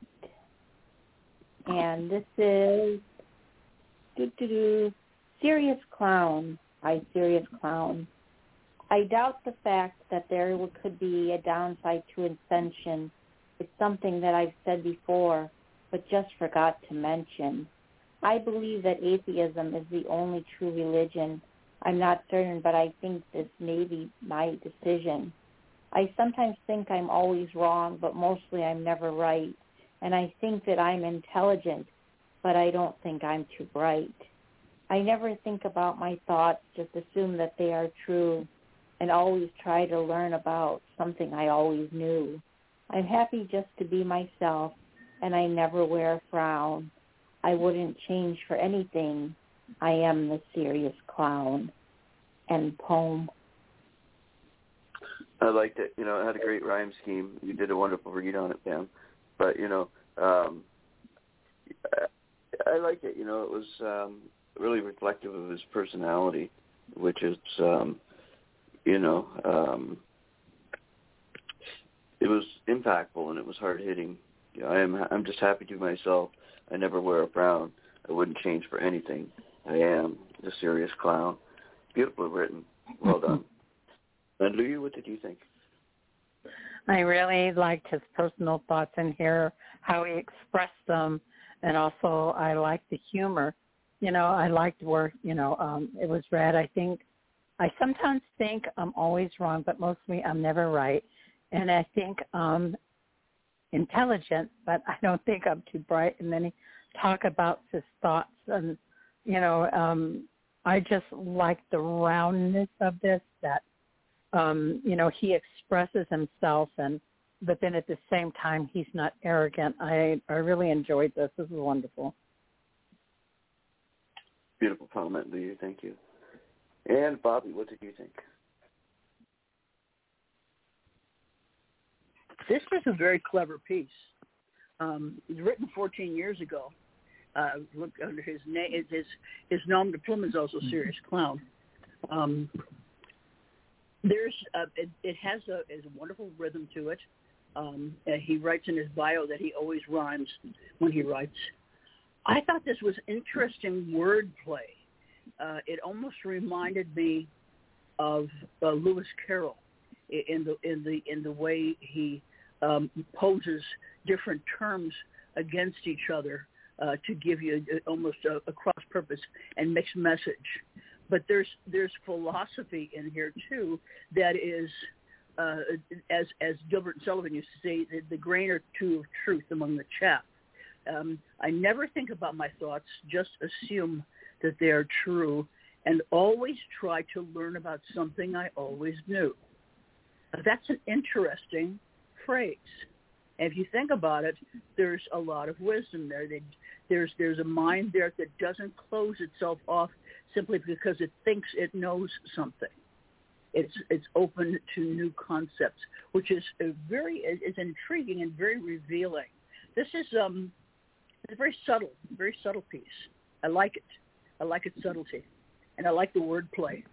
And this is doo-doo-doo, Serious Clown. I, Serious Clown. I doubt the fact that there could be a downside to ascension. It's something that I've said before, but just forgot to mention. I believe that atheism is the only true religion. I'm not certain, but I think this may be my decision. I sometimes think I'm always wrong, but mostly I'm never right. and I think that I'm intelligent, but I don't think I'm too bright. I never think about my thoughts, just assume that they are true, and always try to learn about something I always knew. I'm happy just to be myself, and I never wear a frown. I wouldn't change for anything. I am the serious clown. End poem. I liked it. You know, it had a great rhyme scheme. You did a wonderful read on it, Pam. But, you know, um, I, I like it. You know, it was um, really reflective of his personality, which is, um, you know, um, it was impactful and it was hard-hitting. You know, I am, I'm just happy to be myself. I never wear a frown. I wouldn't change for anything. I am the serious clown. Beautifully written. Well done. And Louie, what did you think? I really liked his personal thoughts in here, how he expressed them, and also I liked the humor. You know, I liked where, you know, um, it was read. I think, I sometimes think I'm always wrong, but mostly I'm never right. And I think um intelligent, but I don't think I'm too bright. And then he talk about his thoughts, and, you know, um, I just like the roundness of this, that, um, you know, he expresses himself, and but then at the same time, he's not arrogant. I, I really enjoyed this. This was wonderful. Beautiful comment, Louie. Thank you. And Bobby, what did you think? This was a very clever piece. Um, it was written fourteen years ago. Uh, look under his name. His his nom de plume is also Serious Clown. Um, there's uh, it, it has a, is a wonderful rhythm to it. Um, uh, he writes in his bio that he always rhymes when he writes. I thought this was interesting wordplay. Uh, it almost reminded me of uh, Lewis Carroll in the in the in the way he um, poses different terms against each other uh, to give you a, almost a, a cross purpose and mixed message. But there's there's philosophy in here too that is, uh, as as Gilbert and Sullivan used to say, the, the grain or two of truth among the chaff. Um, I never think about my thoughts, just assume that they are true, and always try to learn about something I always knew. That's an interesting phrase. And if you think about it, there's a lot of wisdom there. There's there's a mind there that doesn't close itself off simply because it thinks it knows something. It's it's open to new concepts, which is a very is intriguing and very revealing. This is um, a very subtle, very subtle piece. I like it. I like its subtlety, and I like the wordplay.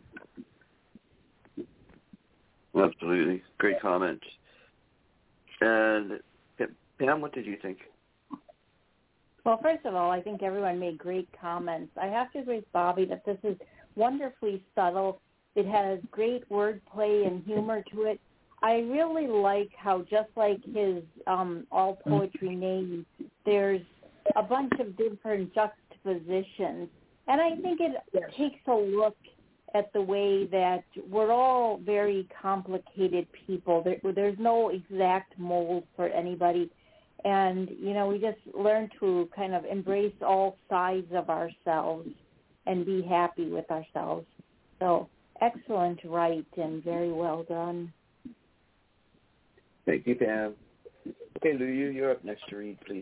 Absolutely. Great comment. And Pam, what did you think? Well, first of all, I think everyone made great comments. I have to agree with Bobby that this is wonderfully subtle. It has great wordplay and humor to it. I really like how, just like his um, all poetry name, there's a bunch of different juxtapositions. And I think it yes. takes a look at the way that we're all very complicated people. There, there's no exact mold for anybody. And, you know, we just learn to kind of embrace all sides of ourselves and be happy with ourselves. So excellent write and very well done. Thank you, Pam. Okay, Louie, you're up next to read, please.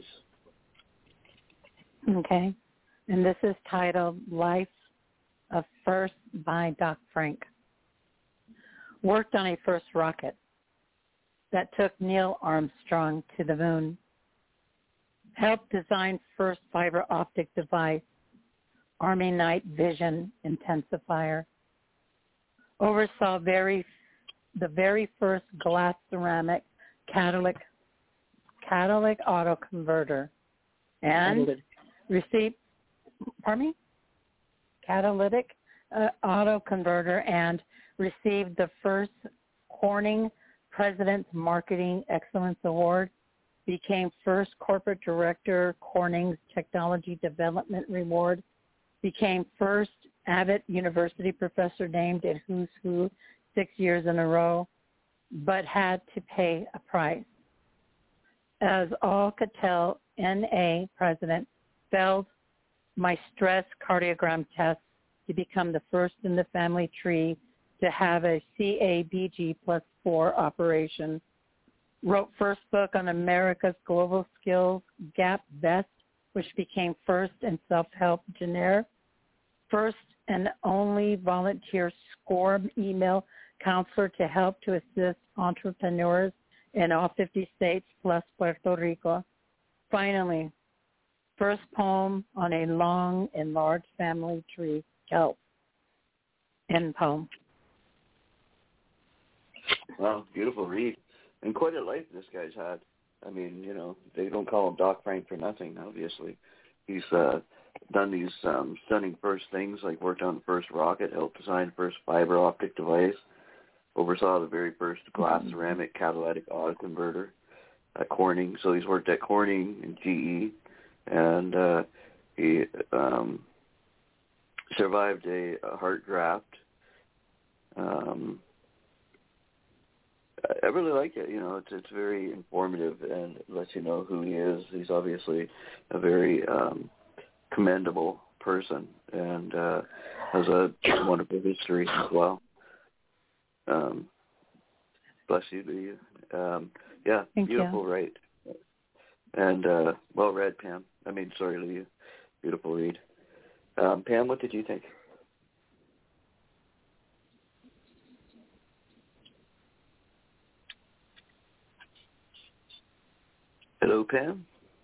Okay. And this is titled Life of First by Doc Frank. Worked on a first rocket that took Neil Armstrong to the moon. Helped design first fiber optic device, Army night vision intensifier. Oversaw very the very first glass ceramic catalytic catalytic auto converter, and received pardon me catalytic uh, auto converter and received the first Corning President's Marketing Excellence Award. Became first corporate director, Corning's Technology Development Reward. Became first Abbott University professor named at Who's Who six years in a row, but had to pay a price. As all could tell, N A president failed my stress cardiogram test to become the first in the family tree to have a C A B G plus four operation. Wrote first book on America's global skills, Gap Best, which became first in self-help genre. First and only volunteer SCORE email counselor to help to assist entrepreneurs in all fifty states plus Puerto Rico. Finally, first poem on a long and large family tree, kelp. End poem. Wow, beautiful read. And quite a life this guy's had. I mean, you know, they don't call him Doc Frank for nothing, obviously. He's uh, done these um, stunning first things, like worked on the first rocket, helped design the first fiber optic device, oversaw the very first glass ceramic catalytic auto converter at Corning. So he's worked at Corning and G E, and uh, he um, survived a, a heart graft. Um, I really like it. You know, it's it's very informative and lets you know who he is. He's obviously a very um, commendable person and uh, has a wonderful history as well. Um, bless you, to you. Um, yeah, Thank beautiful, you. right? And uh, well read, Pam. I mean, sorry, Leah. Beautiful read. Um, Pam, what did you think? Hello, Pam?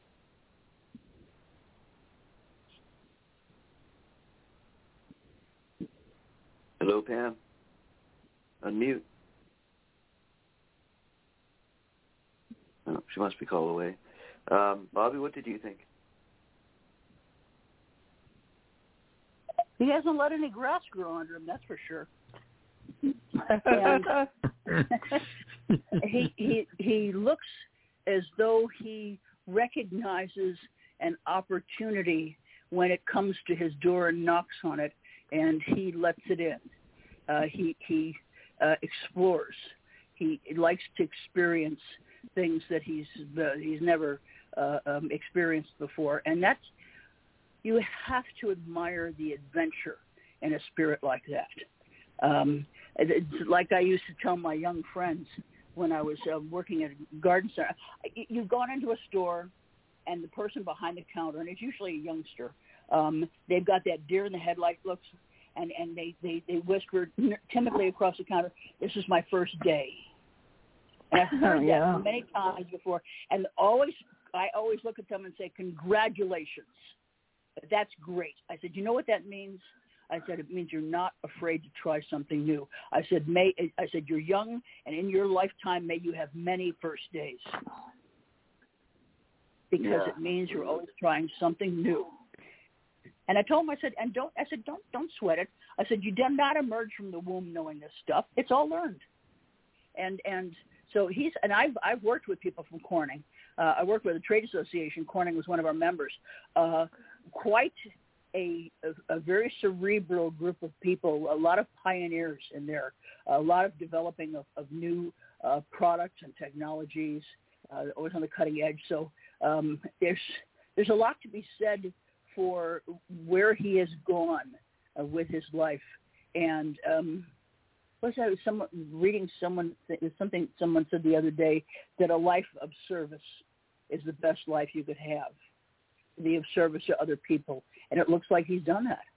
Hello, Pam? Unmute. Oh, she must be called away. Um, Bobby, what did you think? He hasn't let any grass grow under him, that's for sure. he he he looks as though he recognizes an opportunity when it comes to his door and knocks on it, and he lets it in. Uh, he he uh, explores. He likes to experience things that he's uh, he's never uh, um, experienced before, and that's you have to admire the adventure in a spirit like that. Um, it's like I used to tell my young friends when I was uh, working at a garden center. You've gone into a store, and the person behind the counter, and it's usually a youngster, um, they've got that deer in the headlight looks, and, and they, they, they whisper timidly across the counter, "This is my first day." And I've heard yeah. that many times before, and always I always look at them and say, "Congratulations. That's great." I said, "You know what that means?" I said, "It means you're not afraid to try something new." I said, "May I said you're young, and in your lifetime, may you have many first days, because yeah. it means you're always trying something new." And I told him, I said, "And don't," I said, "don't don't sweat it." I said, "You did not emerge from the womb knowing this stuff. It's all learned." And and so he's and I've I've worked with people from Corning. Uh, I worked with a trade association. Corning was one of our members. Uh, quite. A, a, a very cerebral group of people, a lot of pioneers in there, a lot of developing of, of new uh, products and technologies, uh, always on the cutting edge. So um, there's there's a lot to be said for where he has gone uh, with his life. And um, was that someone reading someone something someone said the other day that a life of service is the best life you could have, to be of service to other people. And it looks like he's done that.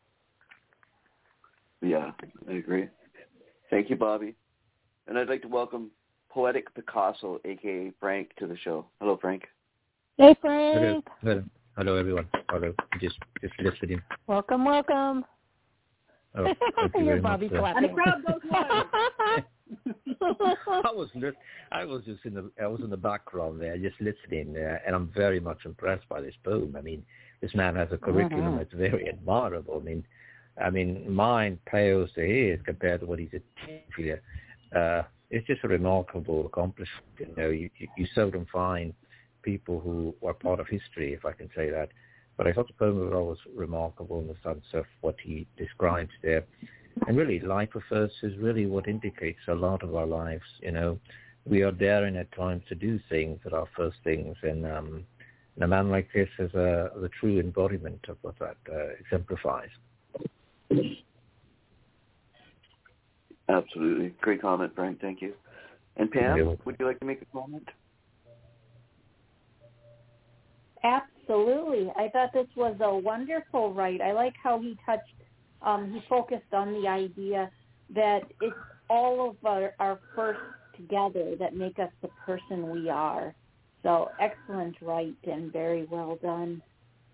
Yeah, I agree. Thank you, Bobby. And I'd like to welcome Poetic Picasso, a k a. Frank, to the show. Hello, Frank. Hey, Frank. Hello, hello everyone. Hello. Just just listening. Welcome, welcome. Oh, thank you You're very Bobby much. clapping. And the crowd goes wild. I was li- I was just in the I was in the background there, just listening, uh, and I'm very much impressed by this poem. I mean, this man has a curriculum Mm-hmm. that's very admirable. I mean, I mean, mine pales to his compared to what he's achieved here. Uh, it's just a remarkable accomplishment. You know, you, you, you seldom find people who are part of history, if I can say that. But I thought the poem was always remarkable in the sense of what he describes there. And really, life of us is really what indicates a lot of our lives, you know. we are daring at times to do things that are first things. And, um, and a man like this is a, the true embodiment of what that uh, exemplifies. Absolutely. Great comment, Frank. Thank you. And Pam, Yeah. would you like to make a comment? Absolutely. I thought this was a wonderful write. I like how he touched, um, he focused on the idea that it's all of our, our first together that make us the person we are. So excellent write and very well done.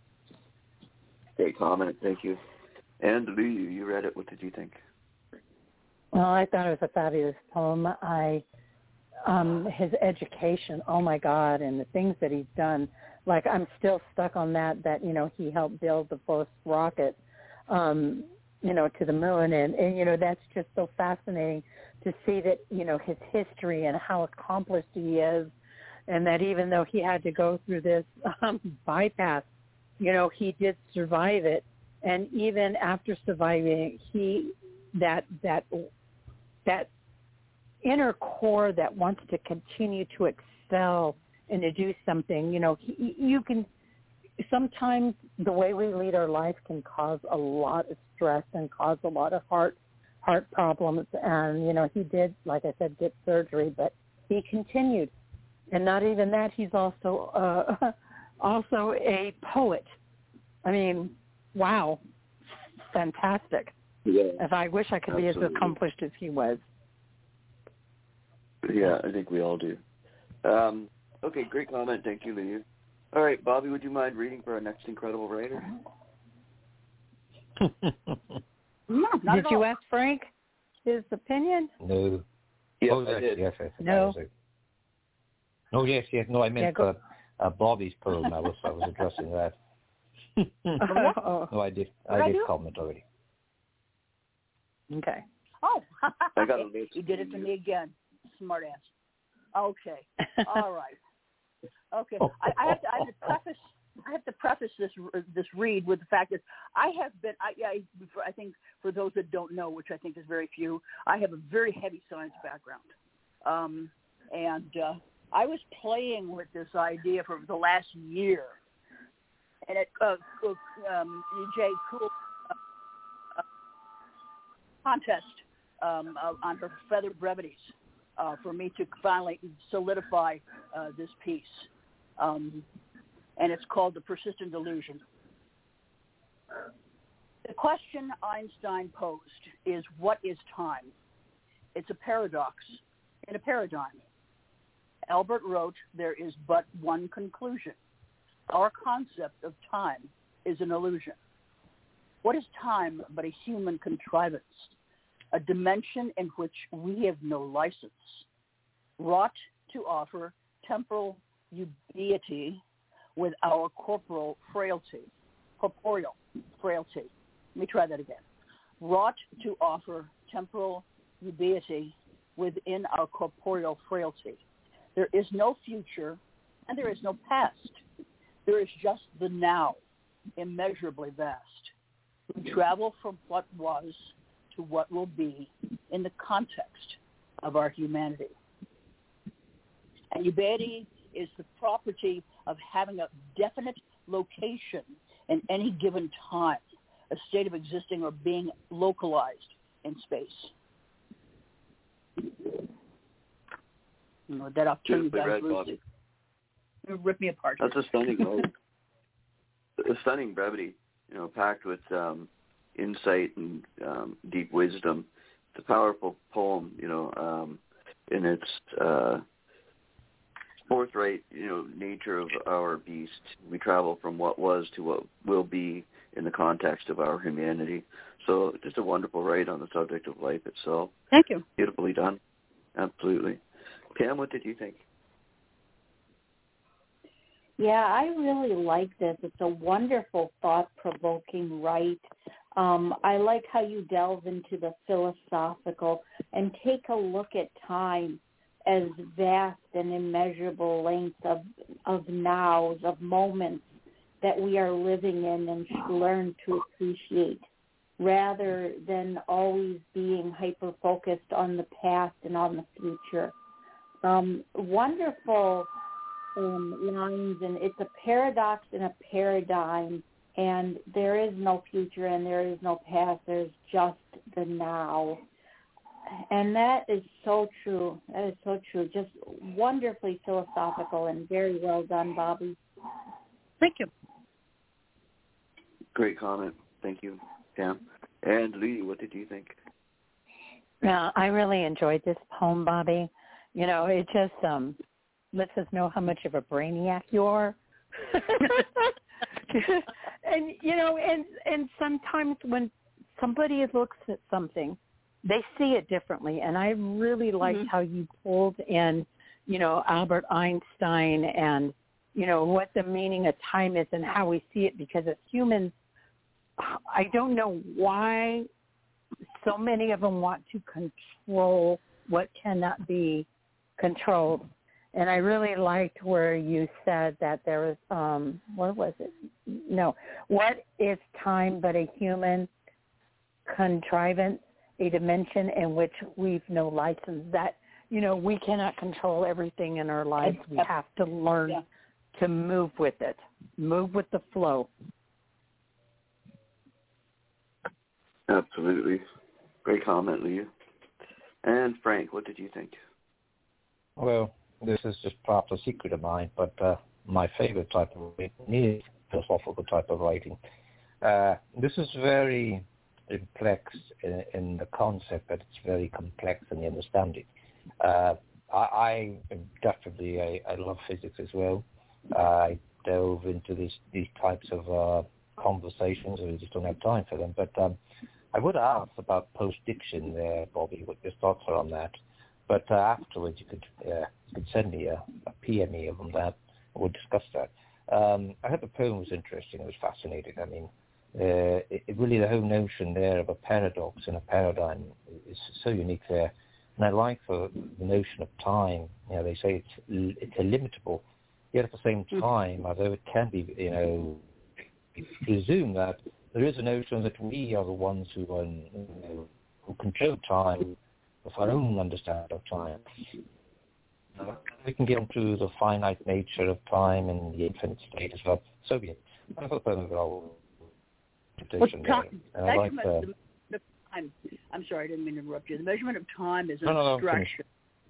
Great comment. Thank you. And Lou, you read it. What did you think? Well, I thought it was a fabulous poem. I, um, his education, oh my God, and the things that he's done. Like, I'm still stuck on that, that, you know, he helped build the first rocket, um, you know, to the moon. And, and, you know, that's just so fascinating to see that, you know, his history and how accomplished he is. And that even though he had to go through this um, bypass, you know, he did survive it. And even after surviving, he, that, that, that inner core that wants to continue to excel and to do something, you know, he, you can, sometimes the way we lead our life can cause a lot of stress and cause a lot of heart, heart problems. And, you know, he did, like I said, get surgery, but he continued. And not even that, he's also, uh, also a poet. I mean, wow, fantastic. Yeah. If I wish I could Absolutely. be as accomplished as he was. Yeah, I think we all do. Um, okay, great comment. Thank you, Lou. All right, Bobby, would you mind reading for our next incredible writer? No, not Did at you all. ask Frank his opinion? No. Yes, oh, I yes, did. yes, yes. No. Was a, oh, yes, yes. No, I meant Yeah, go- uh, uh, Bobby's poem. I was, I was addressing that. Oh, No, I did. What I I did do? comment already. okay. Oh, I got a list you did it for to you. me again, smart ass. Okay, all right. Okay, I, I have to. I have to preface. I have to preface this this read with the fact that I have been. I, I I think for those that don't know, which I think is very few, I have a very heavy science background, um, and uh, I was playing with this idea for the last year, and it uh, um, Jay Cool uh, contest um, uh, on her feather brevities uh, for me to finally solidify uh, this piece. Um, and it's called The Persistent Delusion. The question Einstein posed is, what is time? It's a paradox in a paradigm. Albert wrote, there is but one conclusion. Our concept of time is an illusion. What is time but a human contrivance, a dimension in which we have no license, wrought to offer temporal ubiquity with our corporal frailty, corporeal frailty. Let me try that again. Wrought to offer temporal ubiquity within our corporeal frailty. There is no future and there is no past. There is just the now, immeasurably vast. We travel from what was to what will be in the context of our humanity. And ubiquity is the property of having a definite location in any given time, a state of existing or being localized in space. You know, that I'll turn you Beautifully guys read, loose. Bobby. Rip me apart. That's a stunning note. A stunning brevity, you know, packed with um, insight and um, deep wisdom. It's a powerful poem, you know, um, in its uh, forthright, you know, nature of our beast. We travel from what was to what will be in the context of our humanity. So just a wonderful write on the subject of life itself. Thank you. Beautifully done. Absolutely. Pam, what did you think? Yeah, I really like this. It's a wonderful, thought-provoking write. Um, I like how you delve into the philosophical and take a look at time as vast and immeasurable lengths of, of nows, of moments that we are living in and should learn to appreciate, rather than always being hyper-focused on the past and on the future. um, wonderful um, lines, and it's a paradox and a paradigm, and there is no future and there is no past. There's just the now. And that is so true. That is so true. Just wonderfully philosophical and very well done, Bobby. Thank you. Great comment. Thank you, Pam. And Lee, what did you think? Yeah, I really enjoyed this poem, Bobby. You know, it just um, lets us know how much of a brainiac you are. And, you know, and, and sometimes when somebody looks at something, they see it differently. And I really liked mm-hmm. how you pulled in, you know, Albert Einstein and, you know, what the meaning of time is and how we see it. Because as humans, I don't know why so many of them want to control what cannot be controlled. And I really liked where you said that there was, um, what was it? No. What is time but a human contrivance, a dimension in which we've no license? That, you know, we cannot control everything in our lives. We have to learn yeah. to move with it, move with the flow. Absolutely. Great comment, Leah. And Frank, what did you think? Well, this is just perhaps a secret of mine, but uh, my favorite type of writing is philosophical type of writing. Uh, this is very complex in, in the concept, but it's very complex in the understanding. Uh, I, I definitely, I, I love physics as well. Uh, I delve into this, these types of uh, conversations. We just don't have time for them. But um, I would ask about post-diction there, Bobby, what your thoughts are on that. But uh, afterwards, you could uh, you could send me a, a P M E on that. We'll discuss that. Um, I thought the poem was interesting. It was fascinating. I mean, uh, it, it really, the whole notion there of a paradox and a paradigm is so unique there. And I like the, the notion of time. You know, they say it's it's illimitable. Yet at the same time, although it can be, you know, presume that there is a notion that we are the ones who, um, you know, who control time with our own understanding of time. Uh, we can get into the finite nature of time and the infinite state as well. So be it. I thought that was all. Well, time, and I like the, the time. I'm sorry, I didn't mean to interrupt you. The measurement of time is an no, abstraction.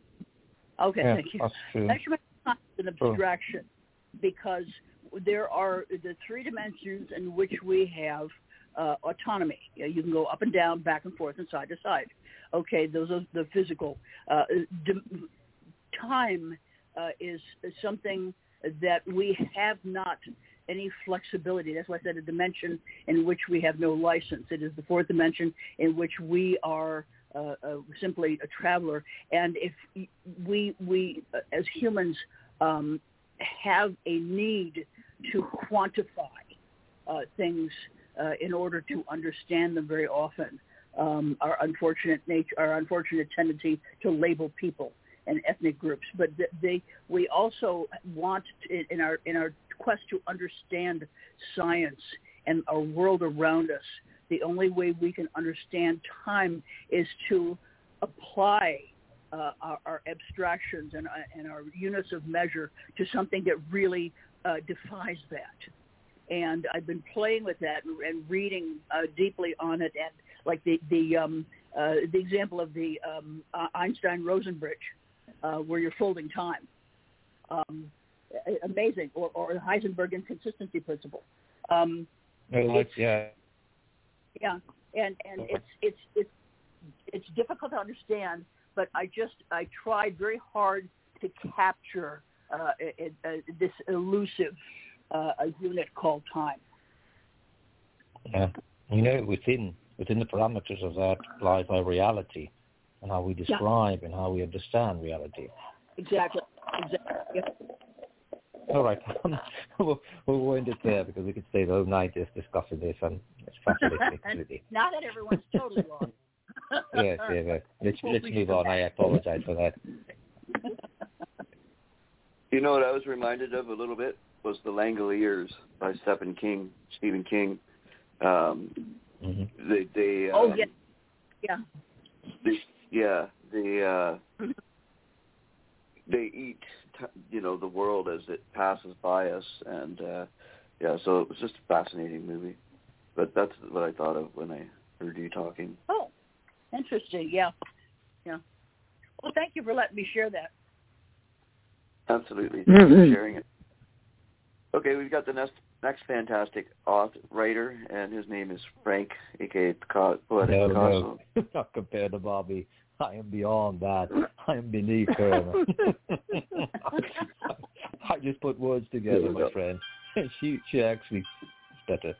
No, okay, yeah, thank you. That's true. Measurement of time is an abstraction sure. because there are the three dimensions in which we have uh, autonomy. You know, you can go up and down, back and forth, and side to side. Okay, those are the physical. Uh, di- time uh, is, is something that we have not any flexibility. That's why I said a dimension in which we have no license. It is the fourth dimension in which we are uh, uh, simply a traveler. And if we, we uh, as humans, um, have a need to quantify uh, things uh, in order to understand them very often. Um, our unfortunate nature, our unfortunate tendency to label people and ethnic groups, but they, we also want to, in our in our quest to understand science and our world around us. The only way we can understand time is to apply uh, our, our abstractions and, and our units of measure to something that really uh, defies that. And I've been playing with that and, and reading uh, deeply on it, and like the the um, uh, the example of the um, uh, Einstein-Rosen bridge, uh, where you're folding time. Um, amazing, or, or the Heisenberg inconsistency principle. Um, it's, yeah, yeah, and and it's it's it's it's difficult to understand, but I just I tried very hard to capture uh, it, uh, this elusive uh, a unit called time. Yeah, you know, within within the parameters of that lies our reality and how we describe yeah. and how we understand reality. Exactly. Exactly. Yeah. All right. we'll, we'll wind it there because we could stay the whole night just discussing this, and it's fascinating. Now that everyone's totally lost. yes, yeah, yeah. Let's, let's move on. I apologize for that. You know what I was reminded of a little bit was The Langoliers by Stephen King, Stephen King. Um, mm-hmm. They, they, oh, um, yeah. Yeah. They, yeah, they, uh, they eat, you know, the world as it passes by us, and uh, yeah, so it was just a fascinating movie. But that's what I thought of when I heard you talking. Oh, interesting. Yeah, yeah. Well, thank you for letting me share that. Absolutely, thanks for sharing it. Okay, we've got the next next fantastic author, writer, and his name is Frank, aka Picasso. Poetic no, Picasso. No, not compared to Bobby. I am beyond that. I am beneath her. I just put words together, my friend. She she actually is better.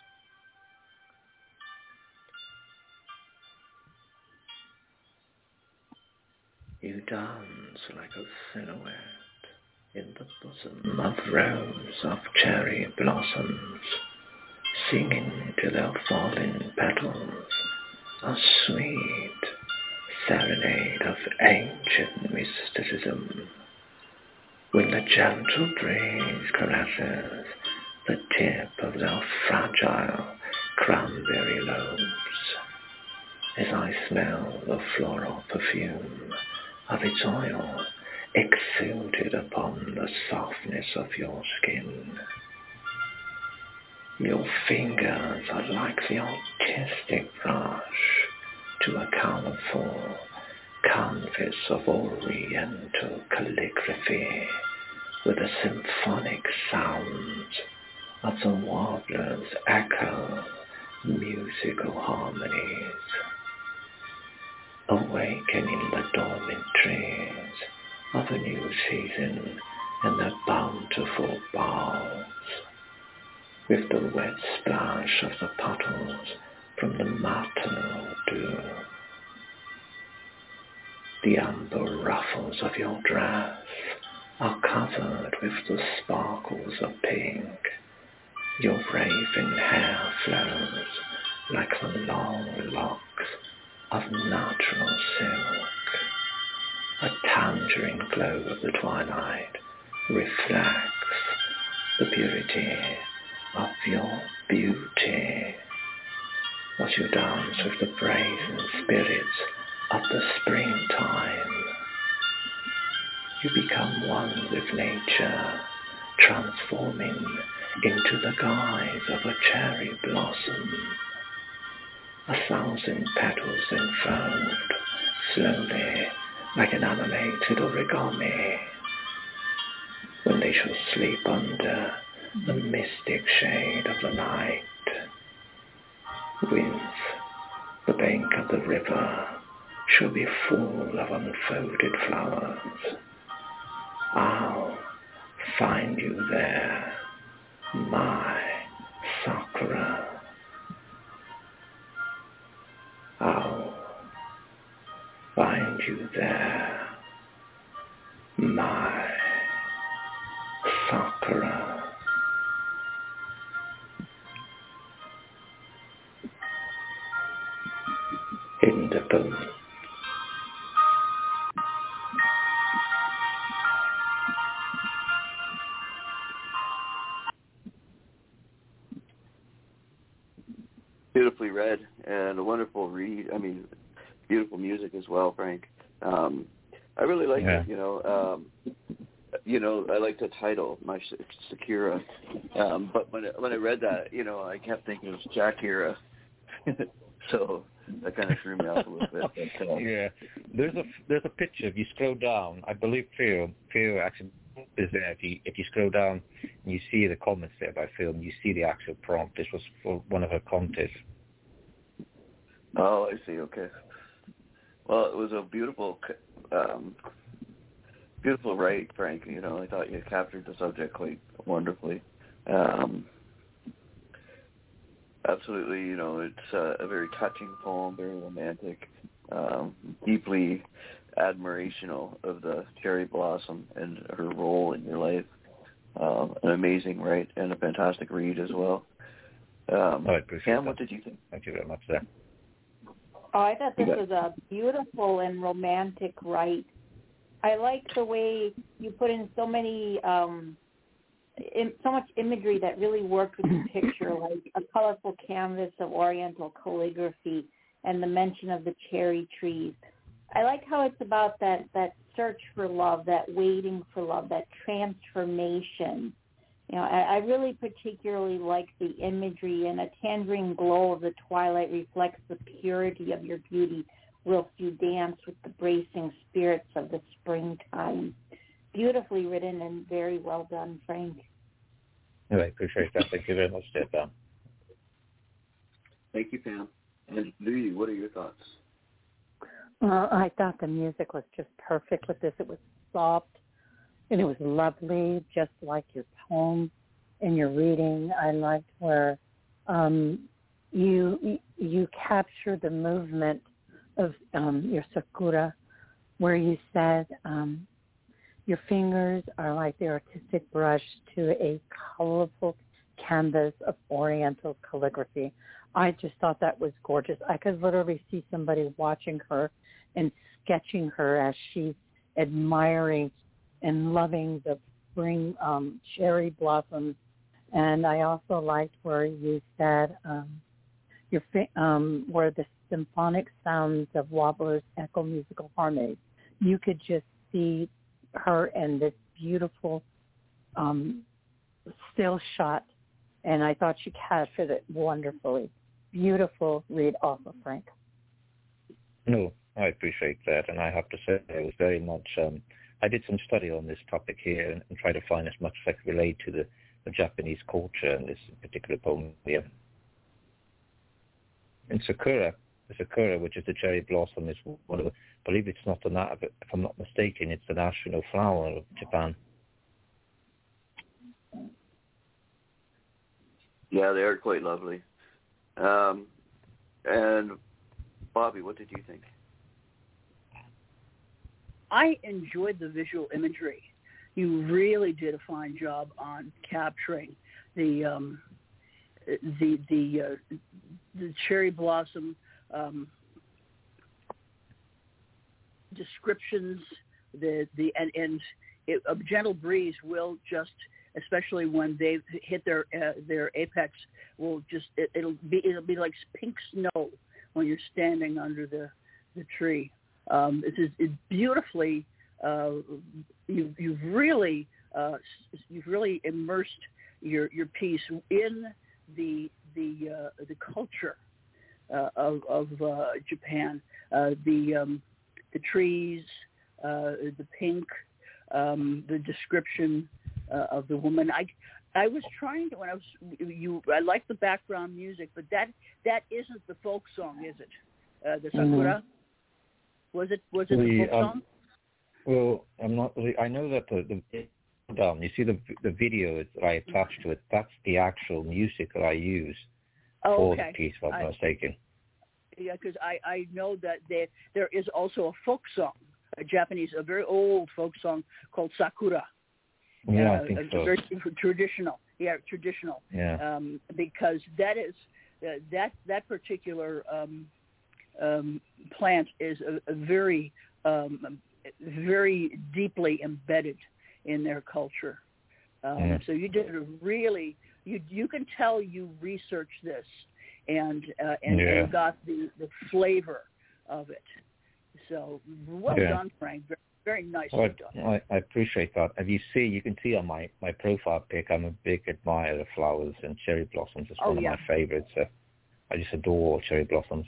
You dance like a silhouette in the bosom of rows of cherry blossoms, singing to their falling petals a sweet serenade of ancient mysticism. When the gentle breeze caresses the tip of their fragile cranberry lobes, as I smell the floral perfume of its oil exuded upon the softness of your skin. Your fingers are like the artistic brush to a colorful canvas of oriental calligraphy, with the symphonic sounds of the warbler's echo musical harmonies, awakening the dormant trees of a new season and their bountiful boughs, with the wet splash of the puddles from the matinal dew. The amber ruffles of your dress are covered with the sparkles of pink. Your raven hair flows like the long locks of natural silk. A tangerine glow of the twilight reflects the purity of your beauty as you dance with the brazen spirits of the springtime. You become one with nature, transforming into the guise of a cherry blossom. A thousand petals unfold slowly like an animated origami, when they shall sleep under the mystic shade of the night. With the bank of the river shall be full of unfolded flowers. I'll find you there, my Sakura. I'll find you there, my Sakura. In the boat. Beautifully read and a wonderful read. I mean, beautiful music as well, Frank. Um, I really like yeah. it. You know, um, you know, I like the title, my Sakura. Um, but when it, when I read that, you know, I kept thinking it was Shakira. So that kind of threw me off a little bit. But, uh, yeah, there's a there's a picture. If you scroll down, I believe Phil Phil actually is there. If you if you scroll down, and you see the comments there by Phil, and you see the actual prompt. This was for one of her contests. Oh, I see. Okay. Well, it was a beautiful, um, beautiful write, Frank. You know, I thought you captured the subject quite wonderfully. Um, absolutely, you know, it's uh, a very touching poem, very romantic, um, deeply admirational of the cherry blossom and her role in your life. Um, an amazing write and a fantastic read as well. Um, oh, I appreciate Cam, that. what did you think? Thank you very much there. Oh, I thought this was a beautiful and romantic write. I like the way you put in so many, um, in, so much imagery that really worked with the picture, like a colorful canvas of Oriental calligraphy and the mention of the cherry trees. I like how it's about that, that search for love, that waiting for love, that transformation. You know, I, I really particularly like the imagery, and a tangerine glow of the twilight reflects the purity of your beauty whilst you dance with the bracing spirits of the springtime. Beautifully written and very well done, Frank. I appreciate that. Thank you very much, Pam. Thank you, Pam. And Louis, what are your thoughts? Well, I thought the music was just perfect with this. It was soft, and it was lovely, just like your poem and your reading. I liked where um, you you captured the movement of um, your sakura, where you said um, your fingers are like the artistic brush to a colorful canvas of Oriental calligraphy. I just thought that was gorgeous. I could literally see somebody watching her and sketching her as she's admiring and loving the spring um, cherry blossoms. And I also liked where you said um, your um, where the symphonic sounds of Wobbler's echo musical harmonies. You could just see her in this beautiful um, still shot, and I thought she captured it wonderfully. Beautiful read off of Frank. No, I appreciate that, and I have to say it was very much, um, I did some study on this topic here and, and try to find as much as I could relate to the, the Japanese culture in this particular poem here. In Sakura, the Sakura, which is the cherry blossom, is one of the, I believe it's not the, if I'm not mistaken, it's the national flower of Japan. Yeah, they are quite lovely. Um, and Bobby, what did you think? I enjoyed the visual imagery. You really did a fine job on capturing the um, the the uh, the cherry blossom um, descriptions. The the and and it, a gentle breeze will just, especially when they hit their uh, their apex, will just it, it'll be it'll be like pink snow when you're standing under the the tree. Um, it is it's beautifully. Uh, you, you've really uh, you've really immersed your your piece in the the uh, the culture uh, of of uh, Japan. Uh, the um, the trees, uh, the pink, um, the description uh, of the woman. I I was trying to when I was you. I like the background music, but that that isn't the folk song, is it? Uh, the Sakura. Mm-hmm. Was it was it the, the folk um, song? Well, I'm not really. I know that the the down. You see the the video that I attached to it. That's the actual music that I use oh, for okay. the piece. If I'm not mistaken. Yeah, because I, I know that there there is also a folk song, a Japanese, a very old folk song called Sakura. Yeah, uh, I think so. Very traditional. Yeah, traditional. Yeah. Um, because that is uh, that that particular um, um, plant is a, a very um, very deeply embedded in their culture. Um, yeah. So you did a really, you you can tell you researched this and uh, and, yeah. and got the, the flavor of it. So well yeah. done, Frank. Very, very nicely well, done. I, I appreciate that. As you see, you can see on my, my profile pic, I'm a big admirer of flowers, and cherry blossoms is oh, one yeah. of my favorites. Uh, I just adore cherry blossoms.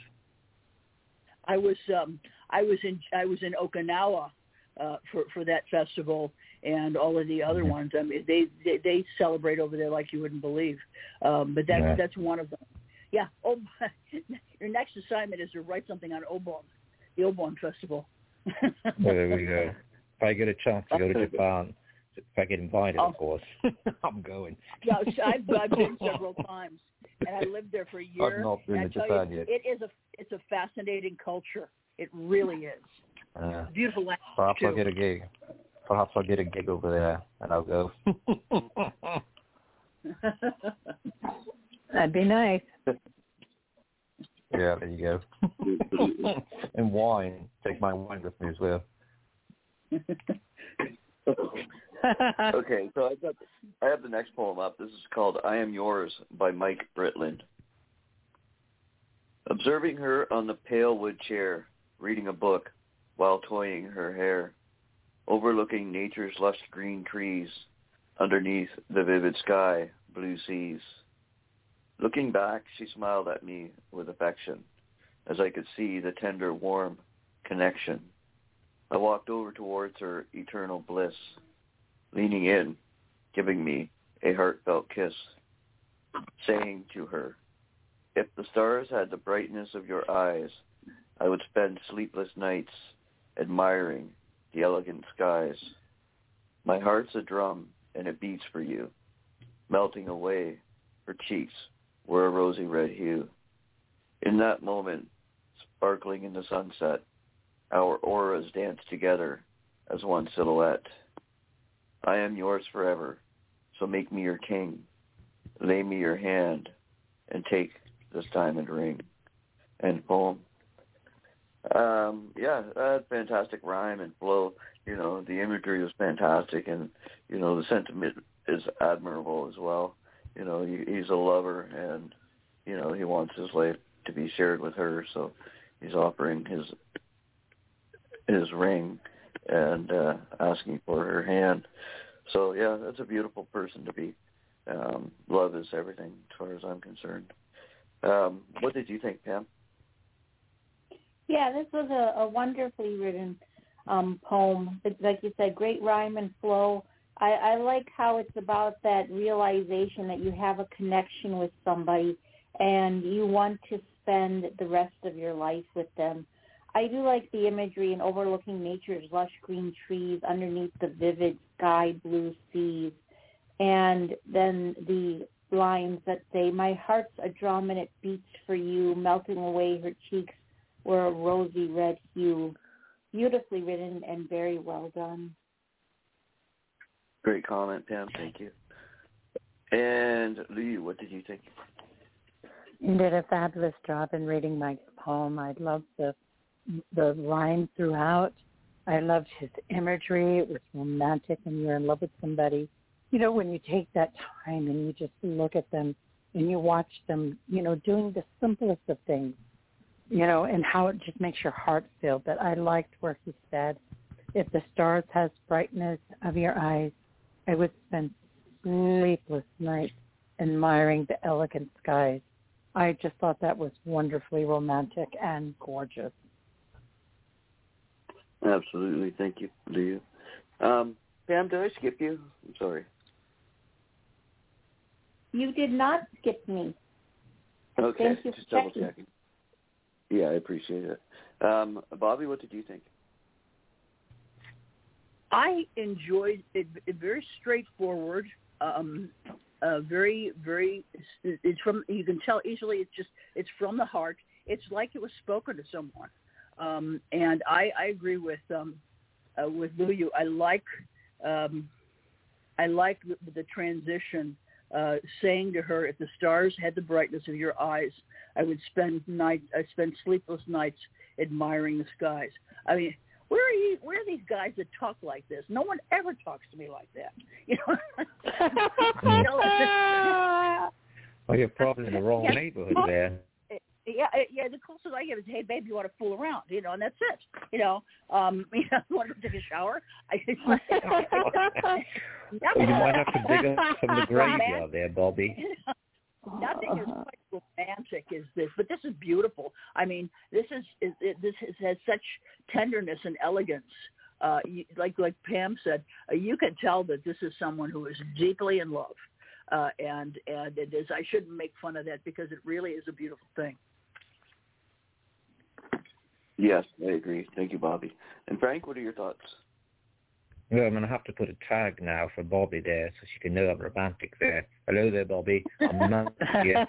I was um, I was in I was in Okinawa uh, for for that festival and all of the other mm-hmm. ones. I mean, they, they they celebrate over there like you wouldn't believe. Um, but that's yeah. that's one of them. Yeah. Oh, your next assignment is to write something on Obon, the Obon Festival. Well, there we go. If I get a chance to go to Japan, if I get invited, oh. of course, I'm going. Yeah, I've, I've been several times, and I lived there for a year. I've not been and to I tell Japan you, yet. It is a it's a fascinating culture. It really is. Uh, Beautiful language Perhaps too. I'll get a gig. Perhaps I'll get a gig over there, and I'll go. That'd be nice. Yeah, there you go. And wine. Take my wine with me as well. Okay, so I've got, I have the next poem up. This is called I Am Yours by Mike Britland. Observing her on the pale wood chair, reading a book while toying her hair, overlooking nature's lush green trees, underneath the vivid sky, blue seas. Looking back, she smiled at me with affection, as I could see the tender, warm connection. I walked over towards her eternal bliss, leaning in, giving me a heartfelt kiss, saying to her, if the stars had the brightness of your eyes, I would spend sleepless nights admiring the elegant skies. My heart's a drum, and it beats for you. Melting away, her cheeks were a rosy red hue. In that moment, sparkling in the sunset, our auras danced together as one silhouette. I am yours forever, so make me your king. Lay me your hand and take this diamond ring. End poem. Um, yeah, uh, fantastic rhyme and flow. You know, the imagery was fantastic, and, you know, the sentiment is admirable as well. You know, he, he's a lover, and, you know, he wants his life to be shared with her, so he's offering his his ring and uh, asking for her hand. So, yeah, that's a beautiful person to be. Um, love is everything as far as I'm concerned. Um, what did you think, Pam? Yeah, this was a, a wonderfully written um, poem. It's, like you said, great rhyme and flow. I, I like how it's about that realization that you have a connection with somebody and you want to spend the rest of your life with them. I do like the imagery and overlooking nature's lush green trees underneath the vivid sky blue seas. And then the lines that say, my heart's a drum and it beats for you, melting away her cheeks were a rosy red hue. Beautifully written and very well done. Great comment, Pam. Thank you. And Lee, what did you think? You did a fabulous job in reading my poem. I loved the the rhyme throughout. I loved his imagery. It was romantic when you're in love with somebody. You know, when you take that time and you just look at them and you watch them, you know, doing the simplest of things, you know, and how it just makes your heart feel. But I liked where he said, if the stars has brightness of your eyes, I would spend sleepless nights admiring the elegant skies. I just thought that was wonderfully romantic and gorgeous. Absolutely. Thank you, Leah. Um, Pam, did I skip you? I'm sorry. You did not skip me. Okay, Thank you just for double checking. checking. Yeah, I appreciate it. Um, Bobby, what did you think? I enjoyed it. it very straightforward. Um, uh, very, very. It's from. You can tell easily. It's just. It's from the heart. It's like it was spoken to someone. Um, and I, I agree with um, uh, with Luyu. I like. Um, I like the, the transition. Uh, saying to her, if the stars had the brightness of your eyes, I would spend night. I spend sleepless nights admiring the skies. I mean, where are you? Where are these guys that talk like this? No one ever talks to me like that. You know. You know well, you're probably in the wrong yeah, neighborhood there. Yeah, yeah. The closest I get is, "Hey, babe, you want to fool around?" You know, and that's it. You know, um, you know, you want to take a shower? I, well, you might have to dig up from the graveyard there, Bobby. Nothing is quite romantic as this, but this is beautiful. I mean, this is, is it, this is, has such tenderness and elegance. Uh, you, like like Pam said, uh, you can tell that this is someone who is deeply in love, uh, and and it is. I shouldn't make fun of that because it really is a beautiful thing. Yes, I agree. Thank you, Bobby. And Frank, what are your thoughts? Well, I'm going to have to put a tag now for Bobby there so she can know I'm romantic there. Hello there, Bobby. I'm not here.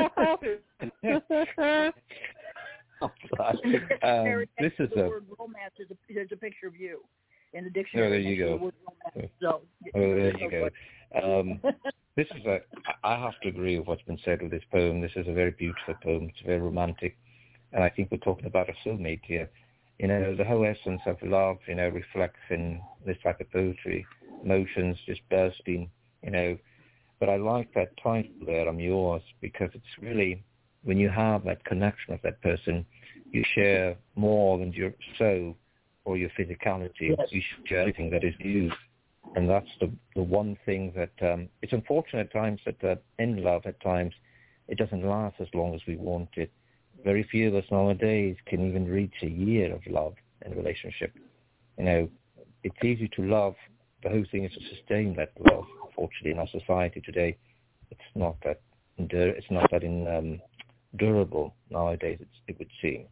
um, this is the a... word romance is a, there's a picture of you in the Oh, dictionary. there you go. The word romance. So, oh, there you go. Um, this is a... I have to agree with what's been said with this poem. This is a very beautiful poem. It's very romantic. And I think we're talking about a soulmate here. You know, the whole essence of love, you know, reflects in this type of poetry, emotions just bursting, you know. But I like that title there, I'm Yours, because it's really, when you have that connection with that person, you share more than your so or your physicality. Yes. You should share everything that is you. And that's the the one thing that, um, it's unfortunate at times that uh, in love at times, it doesn't last as long as we want it. Very few of us nowadays can even reach a year of love in a relationship. You know, it's easy to love. The whole thing is to sustain that love. Unfortunately, in our society today, it's not that it's not that in, um, durable nowadays. It's, it would seem.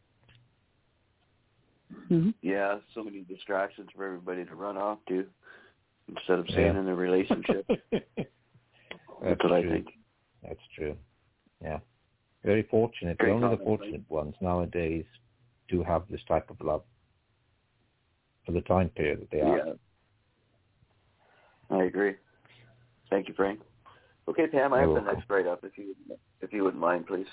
Mm-hmm. Yeah, so many distractions for everybody to run off to instead of staying yeah. in a relationship. That's, That's what true. I think. That's true. Yeah. Very fortunate. Great Only comment, the fortunate right? ones nowadays do have this type of love for the time period that they are. Yeah. I agree. Thank you, Frank. Okay, Pam, I You're have welcome. the next write-up, if you, if you wouldn't mind, please.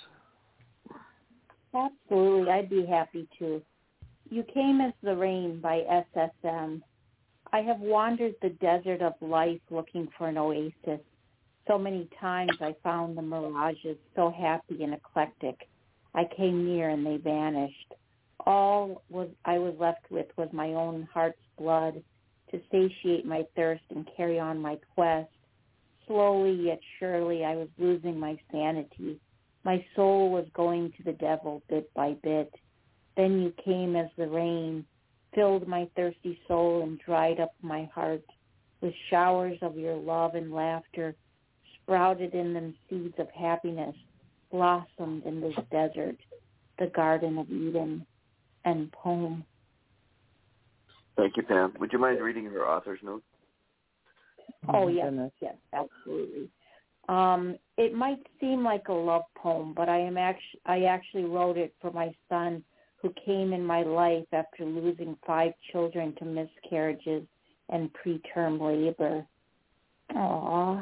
Absolutely. I'd be happy to. You Came as the Rain by S S M. I have wandered the desert of life looking for an oasis. So many times I found the mirages so happy and eclectic. I came near and they vanished. All was I was left with was my own heart's blood to satiate my thirst and carry on my quest. Slowly yet surely I was losing my sanity. My soul was going to the devil bit by bit. Then you came as the rain, filled my thirsty soul and dried up my heart. With showers of your love and laughter, sprouted in them seeds of happiness, blossomed in this desert, the Garden of Eden. End poem. Thank you, Pam. Would you mind reading her author's note? Oh, yes, yes, absolutely. Um, it might seem like a love poem, but I am actually I actually wrote it for my son, who came in my life after losing five children to miscarriages and preterm labor. Aww.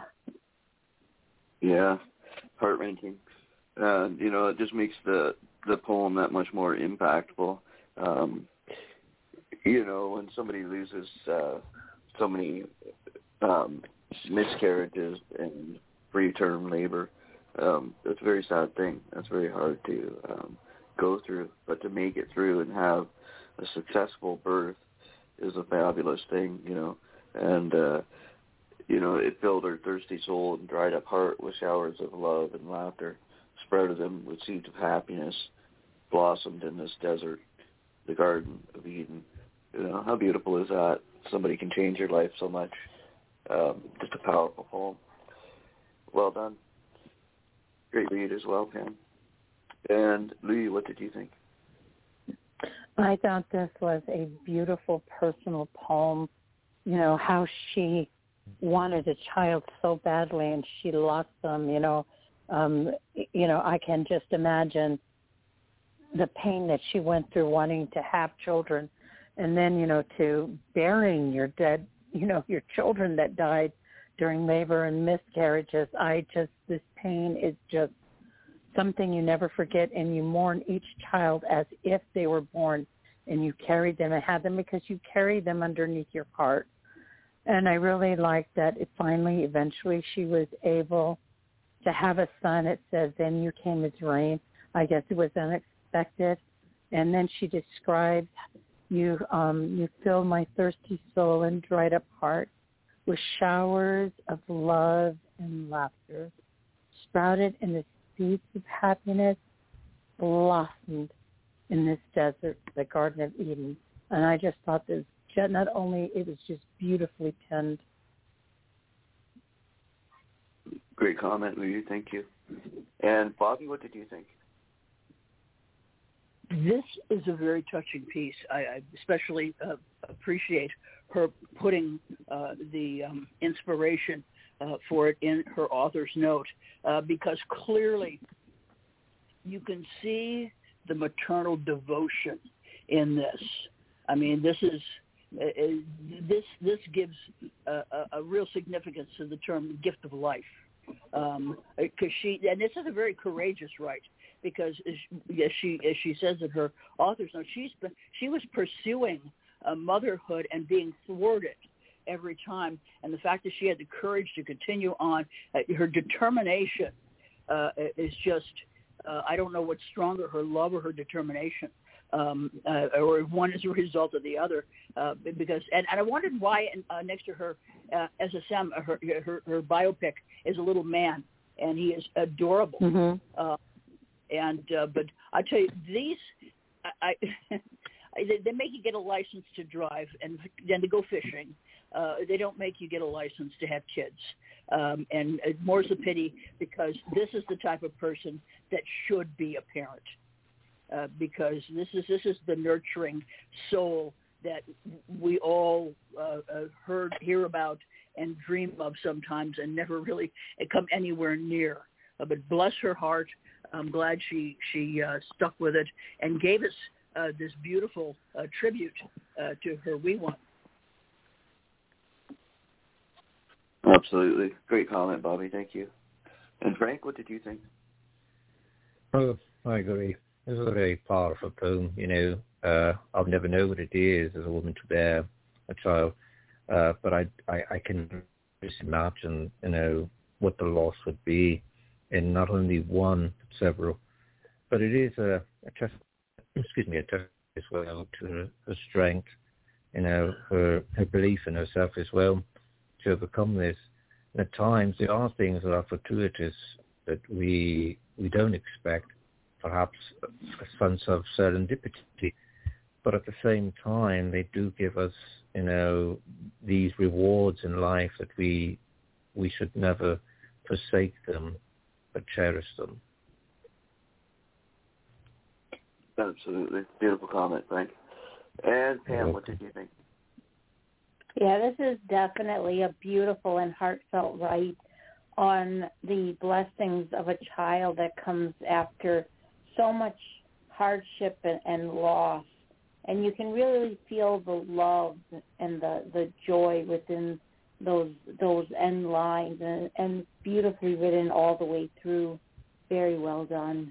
Yeah, heart-wrenching. Uh, you know, it just makes the, the poem that much more impactful. Um, you know, when somebody loses uh, so many um, miscarriages and preterm labor, um, that's a very sad thing. That's very hard to um, go through. But to make it through and have a successful birth is a fabulous thing, you know. And, uh, you know, it filled her thirsty soul and dried up heart with showers of love and laughter, sprouted them with seeds of happiness, blossomed in this desert, the Garden of Eden. You know, how beautiful is that? Somebody can change your life so much. Um, just a powerful poem. Well done. Great read as well, Pam. And Louis, what did you think? I thought this was a beautiful personal poem. You know, how she wanted a child so badly and she lost them, you know. Um, you know, I can just imagine the pain that she went through wanting to have children, and then, you know, to burying your dead, you know, your children that died during labor and miscarriages. I just, this pain is just something you never forget, and you mourn each child as if they were born, and you carried them and had them because you carried them underneath your heart. And I really like that it finally, eventually, she was able to have a son. It says, then you came as rain. I guess it was unexpected. And then she described, you um, you filled my thirsty soul and dried up heart with showers of love and laughter, sprouted in the seeds of happiness, blossomed in this desert, the Garden of Eden. And I just thought this, not only, it was just beautifully penned. Great comment, Louis. Thank you. And Bobby, what did you think? This is a very touching piece. I, I especially uh, appreciate her putting uh, the um, inspiration uh, for it in her author's note, uh, because clearly you can see the maternal devotion in this. I mean, this is uh, this this gives a, a, a real significance to the term "gift of life," because um, she and this is a very courageous right. Because as she as she says in her author's note, she's been, she was pursuing uh, motherhood and being thwarted every time, and the fact that she had the courage to continue on, uh, her determination uh, is just uh, I don't know what's stronger, her love or her determination. um, uh, or one is a result of the other. Uh, because and, and I wondered why uh, next to her, uh, as a Sam, her, her her biopic is a little man, and he is adorable. Mm-hmm. Uh, and uh, but I tell you, these I, I they, they make you get a license to drive and then to go fishing. Uh, they don't make you get a license to have kids. Um, and uh, more's a pity, because this is the type of person that should be a parent. Uh, because this is this is the nurturing soul that we all uh, uh, heard, hear about, and dream of sometimes, and never really come anywhere near. Uh, but bless her heart, I'm glad she she uh, stuck with it and gave us uh, this beautiful uh, tribute uh, to her wee one. Absolutely, great comment, Bobby. Thank you. And Frank, what did you think? Oh, I agree. This is a very powerful poem, you know. Uh, I've never known what it is as a woman to bear a child, uh, but I, I, I can just imagine, you know, what the loss would be in not only one, but several. But it is a, a test, excuse me, a test as well to her, her strength, you know, her, her belief in herself as well to overcome this. And at times there are things that are fortuitous that we we don't expect, perhaps a sense of serendipity, but at the same time, they do give us, you know, these rewards in life that we we should never forsake them, but cherish them. Absolutely. Beautiful comment, Frank. And Pam, what did you think? Yeah, this is definitely a beautiful and heartfelt write on the blessings of a child that comes after so much hardship and, and loss. And you can really feel the love and the, the joy within those those end lines, and, and beautifully written all the way through. Very well done.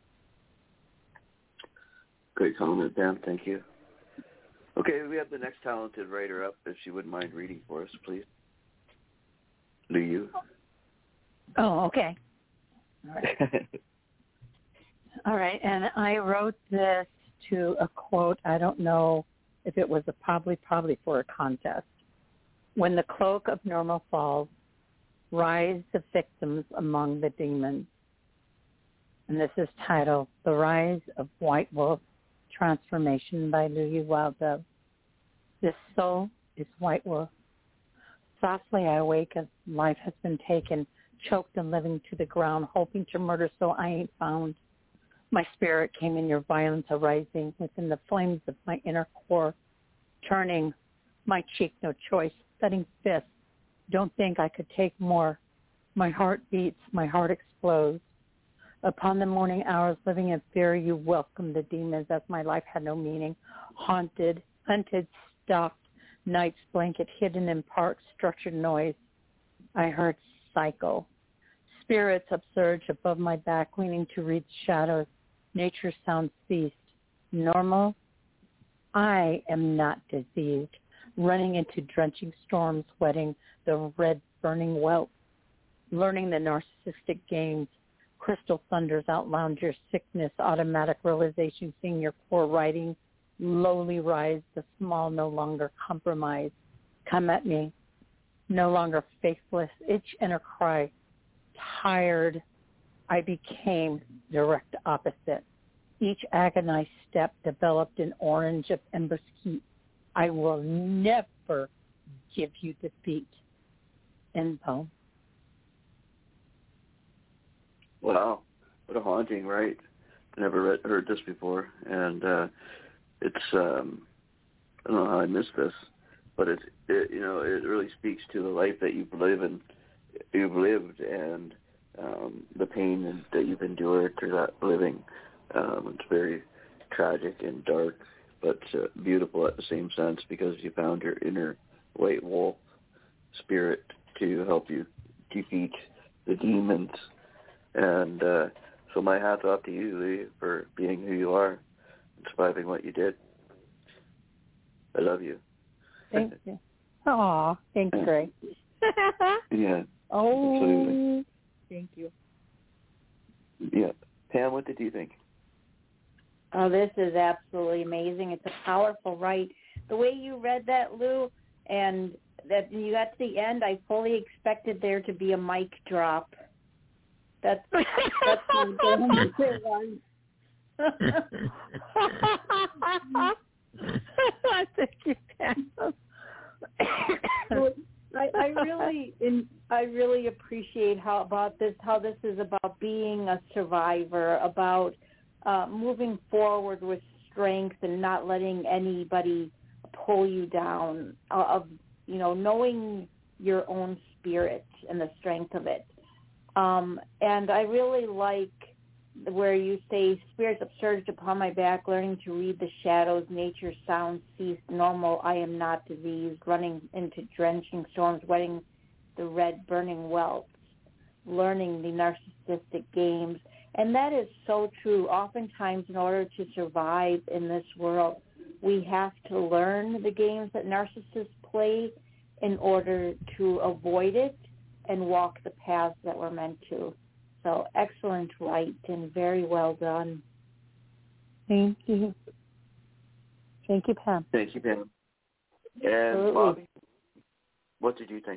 Great comment, Pam. Thank you. Okay, we have the next talented writer up, if she wouldn't mind reading for us, please. Do you? Oh, okay. All right. All right, and I wrote this to a quote. I don't know if it was a probably probably for a contest. When the cloak of normal falls, rise the victims among the demons. And this is titled The Rise of White Wolf, Transformation by Louis Wildove. This soul is White Wolf. Softly I awaken, life has been taken, choked and living to the ground, hoping to murder so I ain't found. My spirit came in your violence arising within the flames of my inner core, turning my cheek no choice, setting fists. Don't think I could take more. My heart beats, my heart explodes. Upon the morning hours, living in fear, you welcomed the demons as my life had no meaning. Haunted, hunted, stalked, night's blanket hidden in park, structured noise. I heard cycle. Spirits upsurge above my back, leaning to read shadows. Nature's sound ceased. Normal? I am not diseased, running into drenching storms, wetting the red burning welt, learning the narcissistic games. Crystal thunders outlounge your sickness, automatic realization, seeing your core writing, lowly rise, the small no longer compromise. Come at me, no longer faithless, itch inner cry, tired. I became direct opposite. Each agonized step developed an orange of embers heat. I will never give you defeat. End poem. Wow, what a haunting, right? Never read, heard this before, and uh, it's um, I don't know how I missed this, but it, it you know it really speaks to the life that you've lived and you've lived, and um, the pain that you've endured through that living. Um, it's very tragic and dark, but uh, beautiful at the same sense, because you found your inner white wolf spirit to help you defeat the demons. And uh, so my hat's off to you, Lee, for being who you are and surviving what you did. I love you. Thank you. Aw, thanks, Ray. Yeah. Oh, absolutely. Thank you. Yeah. Pam, what did you think? Oh, this is absolutely amazing. It's a powerful rite. The way you read that, Lou, and that you got to the end, I fully expected there to be a mic drop. That's that's the one. Thank you, Pam. I, I really, in, I really appreciate how about this, how this is about being a survivor, about uh, moving forward with strength and not letting anybody pull you down. Uh, of you know, knowing your own spirit and the strength of it. Um, and I really like where you say, spirits upsurged upon my back, learning to read the shadows, nature's sounds ceased, normal, I am not diseased, running into drenching storms, wetting the red burning welts, learning the narcissistic games. And that is so true. Oftentimes, in order to survive in this world, we have to learn the games that narcissists play in order to avoid it and walk the paths that we're meant to. So excellent right and very well done. Thank you. Thank you, Pam. Thank you, Pam. And Absolutely. Bobby, what did you think?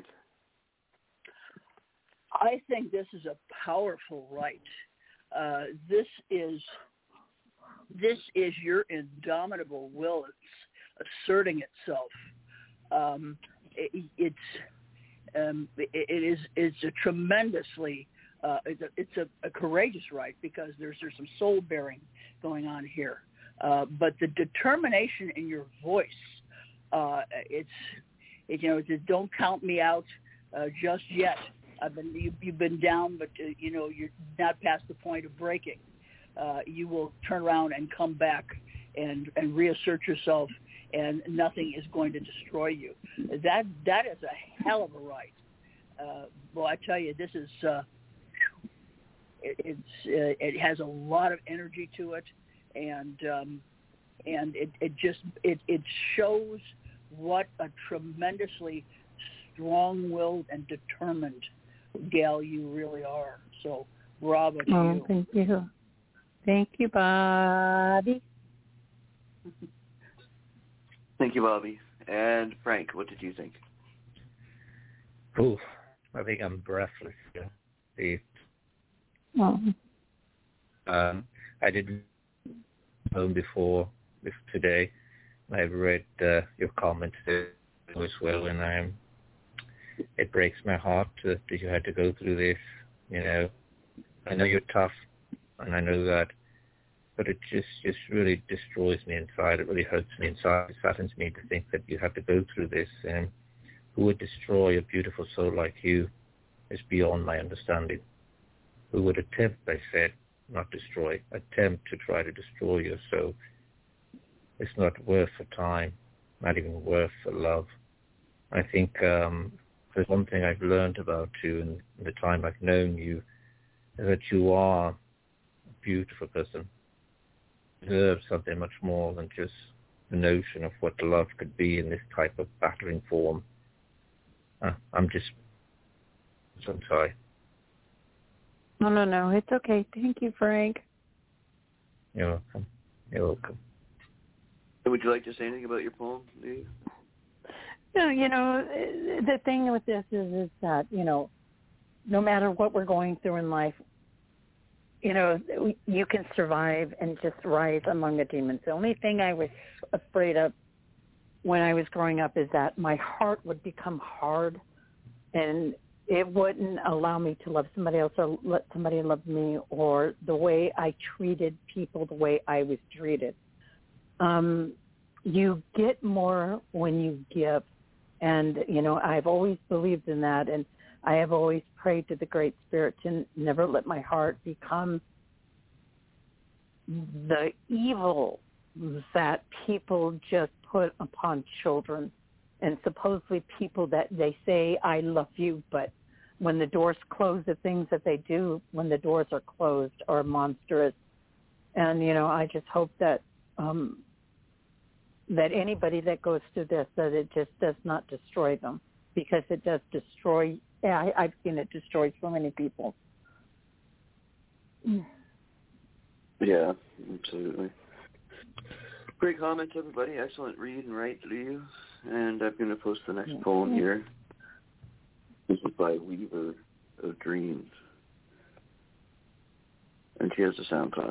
I think this is a powerful right. Uh, this is this is your indomitable will. It's asserting itself. Um, it, it's um, it, it is it's a tremendously uh, it's, a, it's a, a courageous right because there's there's some soul bearing going on here. Uh, but the determination in your voice, uh, it's it, you know it's, don't count me out uh, just yet. I've been you, you've been down, but uh, you know you're not past the point of breaking. Uh, you will turn around and come back and, and reassert yourself, and nothing is going to destroy you. That that is a hell of a right. Uh, well, I tell you, this is uh, it, it's uh, it has a lot of energy to it, and um, and it, it just it it shows what a tremendously strong-willed and determined gal you really are. So bravo to oh, you. Thank you. Thank you, Bobby. Thank you, Bobby. And Frank, what did you think? Ooh, I think I'm breathless. Yeah. The, Oh. um, I didn't home before this today. I've read uh, your comments as well, and I'm. It breaks my heart that you had to go through this. You know, I know you're tough, and I know that, but it just, just really destroys me inside. It really hurts me inside. It saddens me to think that you have to go through this. And who would destroy a beautiful soul like you is beyond my understanding. Who would attempt, I said, not destroy, attempt to try to destroy your soul. It's not worth the time, not even worth the love. I think um, there's one thing I've learned about you in the time I've known you, is that you are a beautiful person. You deserve something much more than just the notion of what love could be in this type of battering form. Uh, I'm just, I'm sorry. No, no, no. It's okay. Thank you, Frank. You're welcome. You're welcome. Would you like to say anything about your poem, Lee? No, you know, the thing with this is, is that, you know, no matter what we're going through in life, you know, you can survive and just rise among the demons. The only thing I was afraid of when I was growing up is that my heart would become hard and it wouldn't allow me to love somebody else or let somebody love me, or the way I treated people the way I was treated. Um, you get more when you give. And, you know, I've always believed in that, and I have always prayed to the Great Spirit to never let my heart become the evil that people just put upon children, and supposedly people that they say, I love you, but when the doors close, the things that they do when the doors are closed are monstrous. And, you know, I just hope that um, that anybody that goes through this, that it just does not destroy them, because it does destroy, yeah, I, I've seen it destroy so many people. Yeah, absolutely. Great comments, everybody. Excellent read and write, Lou. And I'm going to post the next poem here. This is by Weaver of Dreams. And she has a SoundCloud.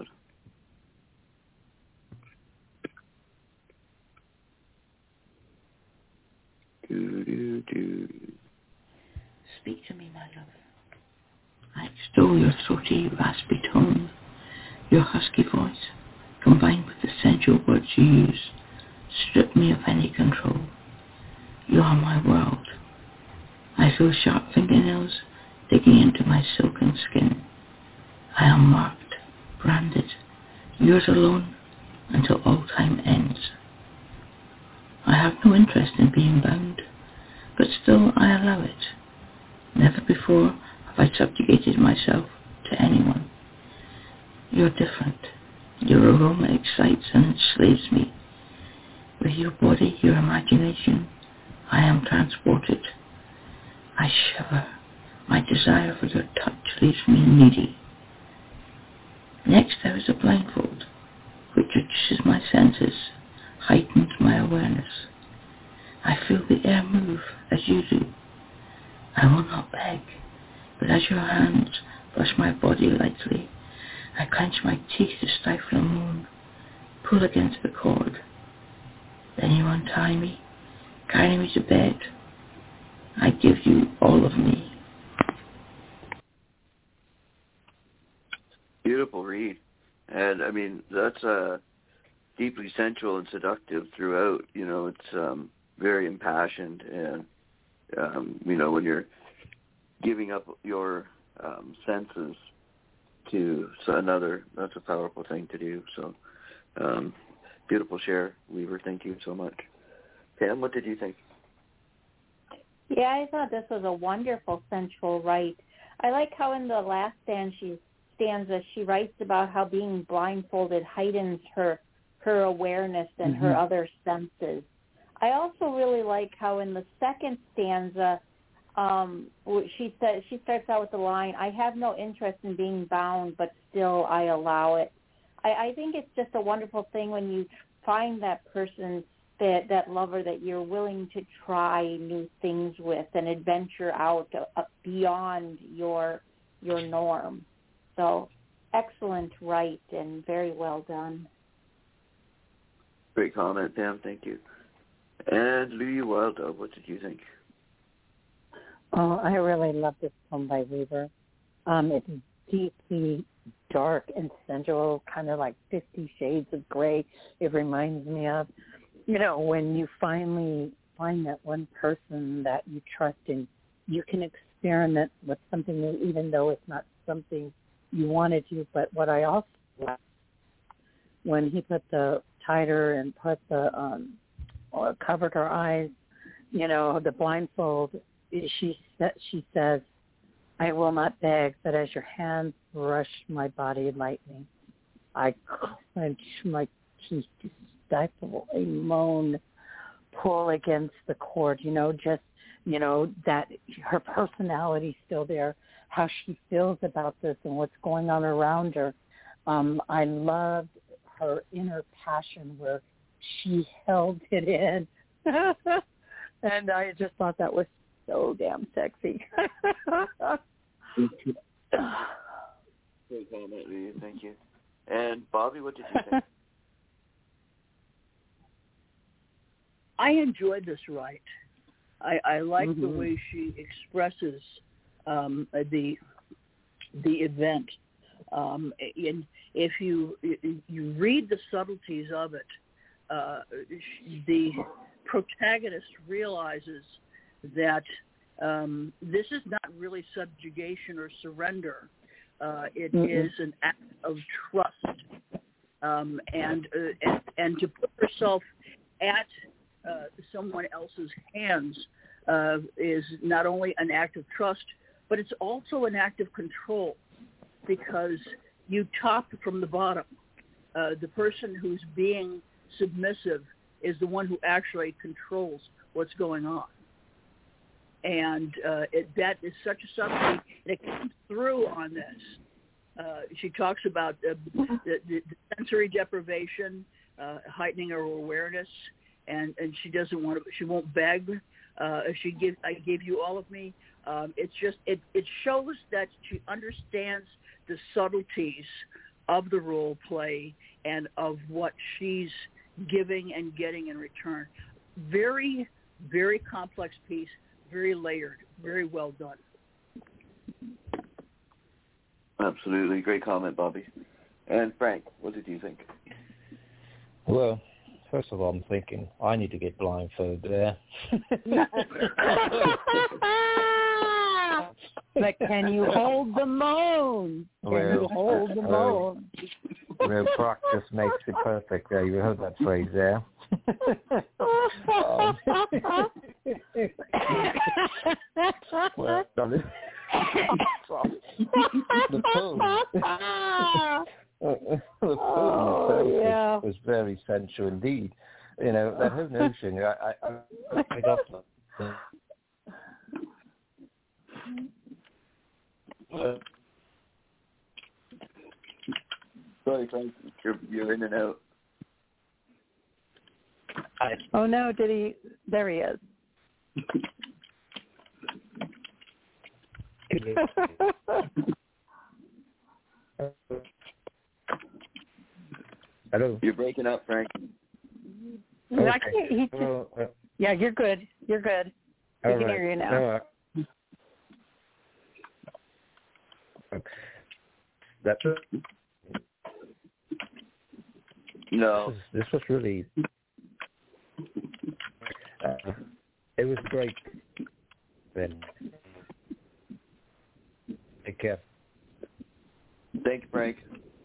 Do, do, do. Speak to me, my love. I extol your throaty, raspy tone, your husky voice, combined with the sensual words you use, strip me of any control. You are my world. I feel sharp fingernails digging into my silken skin. I am marked, branded, yours alone until all time ends. I have no interest in being bound, but still I allow it. Never before have I subjugated myself to anyone. You're different. Your aroma excites and enslaves me. With your body, your imagination, I am transported. I shiver. My desire for your touch leaves me needy. Next there is a blindfold, which reduces my senses, heightens my awareness. I feel the air move as you do. I will not beg, but as your hands brush my body lightly, I clench my teeth to stifle a moan, pull against the cord. Then you untie me, carry me to bed. I give you all of me. Beautiful read. And, I mean, that's uh, deeply sensual and seductive throughout. You know, it's um, very impassioned. And, um, you know, when you're giving up your um, senses to another, that's a powerful thing to do. So, um, beautiful share, Weaver. Thank you so much. Pam, what did you think? Yeah, I thought this was a wonderful sensual write. I like how in the last stanza she, stanza she writes about how being blindfolded heightens her her awareness and mm-hmm. her other senses. I also really like how in the second stanza um, she says she starts out with the line, "I have no interest in being bound, but still I allow it." I, I think it's just a wonderful thing when you find that person, that that lover that you're willing to try new things with and adventure out uh, beyond your your norm. So excellent write and very well done. Great comment, Pam. Thank you. And Louis Wild Dog, what did you think? Oh, I really love this poem by Weaver. Um, it's deeply dark and sensual, kind of like Fifty Shades of Grey. It reminds me of, you know, when you finally find that one person that you trust and you can experiment with something new, even though it's not something you wanted to. But what I also liked, when he put the tied her and put the um, or covered her eyes, you know, the blindfold, she she says, "I will not beg, but as your hands brush my body lightly, I clench my teeth to stifle a moan, pull against the cord." You know, just, you know, that her personality's still there, how she feels about this and what's going on around her. Um, I loved her inner passion where she held it in. And I just thought that was so damn sexy. Great comment, Lee. Thank you. And Bobby, what did you think? I enjoyed this write. I, I like mm-hmm. the way she expresses um, the the event. Um, and if you you read the subtleties of it, uh, the protagonist realizes that um, this is not really subjugation or surrender. Uh, it mm-hmm. is an act of trust, um, and, uh, and and to put herself at uh, someone else's hands uh, is not only an act of trust, but it's also an act of control, because you top from the bottom. Uh, the person who's being submissive is the one who actually controls what's going on. And uh, it, that is such a subtlety, and it comes through on this. Uh, she talks about uh, the, the, the sensory deprivation, uh, heightening her awareness, and, and she doesn't want to. She won't beg. Uh, if she give, I gave you all of me. Um, it's just it, it shows that she understands the subtleties of the role play and of what she's giving and getting in return. Very, very complex piece, very layered, very well done. Absolutely. Great comment, Bobby. And Frank, what did you think? Well, first of all, I'm thinking I need to get blindfolded there. But can you hold the moon? Can Well, you hold the well, moon? Well, practice makes it perfect. Uh, you heard that phrase there. um, well, the poem, the poem oh, itself yeah. was, was very sensual indeed. You know, that whole notion, I, I, I, I got that. Uh, sorry, Frank, you're, you're in and out. I, oh, no, did he? There he is. Hello? You're breaking up, Frank. Okay. I can't, he just, well, uh, yeah, you're good. You're good. We all can right. hear you now. No, uh, That's it. No. This, this was really, uh, it was great. Then, take care. Thank you, Frank.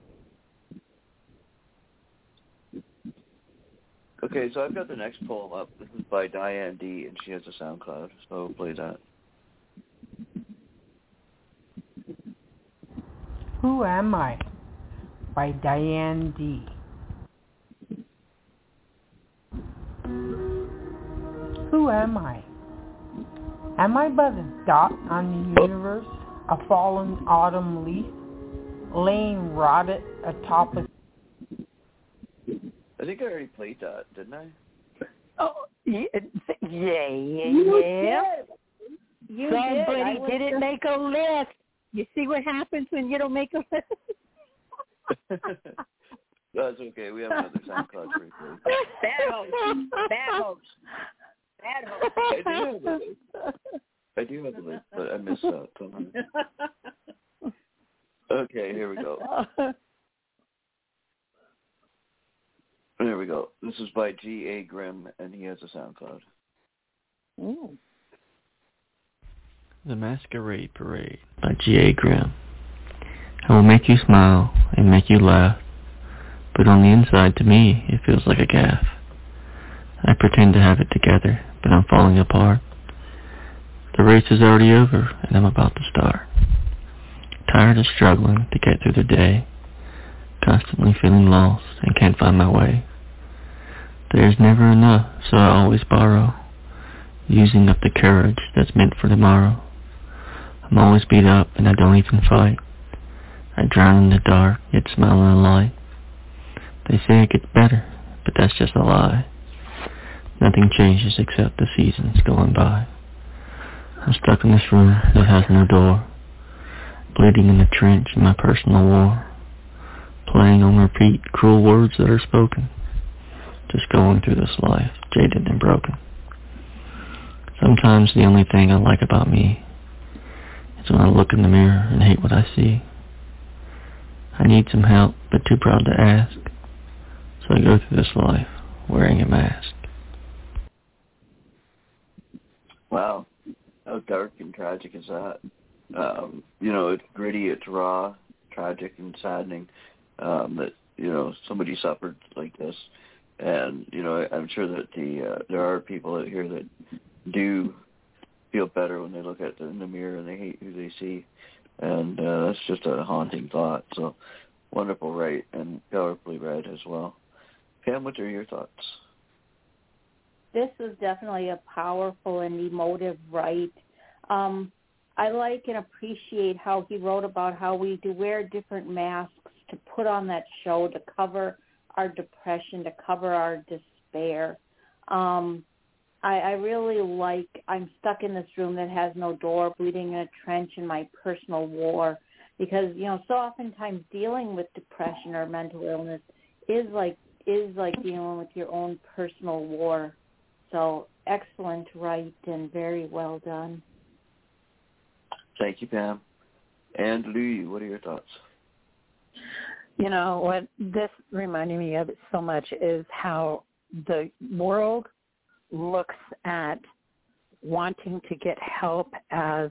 Okay, so I've got the next poem up. This is by Diane D, and she has a SoundCloud, so I'll play that. Who Am I? By Diane D. Who am I? Am I but a dot on the universe, a fallen autumn leaf, laying rotted atop a... I think I already played that, didn't I? Oh, yeah, yeah, You yeah. did. You Somebody did. didn't just... make a list. You see what happens when you don't make a list? That's okay. We have another SoundCloud for you. Bad host. Bad host. Bad host. I do have a list. I do have a list, but I missed out. Okay, here we go. There we go. This is by G A Grimm, and he has a SoundCloud. Ooh. The Masquerade Parade by G A Grimm. I will make you smile and make you laugh, but on the inside, to me, it feels like a gaffe. I pretend to have it together, but I'm falling apart. The race is already over, and I'm about to start. Tired of struggling to get through the day, constantly feeling lost and can't find my way. There's never enough, so I always borrow, using up the courage that's meant for tomorrow. I'm always beat up and I don't even fight. I drown in the dark, yet smile in the light. They say it gets better, but that's just a lie. Nothing changes except the seasons going by. I'm stuck in this room that has no door, bleeding in the trench in my personal war, playing on repeat cruel words that are spoken, just going through this life, jaded and broken. Sometimes the only thing I like about me is when I look in the mirror and hate what I see. I need some help, but too proud to ask, so I go through this life wearing a mask. Wow. How dark and tragic is that? Um, you know, it's gritty, it's raw, tragic and saddening um, that, you know, somebody suffered like this. And, you know, I'm sure that the uh, there are people out here that do feel better when they look at it in the mirror and they hate who they see. And uh, that's just a haunting thought. So wonderful write and powerfully read as well. Pam, what are your thoughts? This is definitely a powerful and emotive write. Um, I like and appreciate how he wrote about how we do wear different masks to put on that show to cover our depression, to cover our despair. Um, I, I really like, I'm stuck in this room that has no door, bleeding in a trench in my personal war, because, you know, so oftentimes dealing with depression or mental illness is like, is like dealing with your own personal war. So excellent, right, and very well done. Thank you, Pam. And Louie, what are your thoughts? You know, what this reminded me of so much is how the world looks at wanting to get help as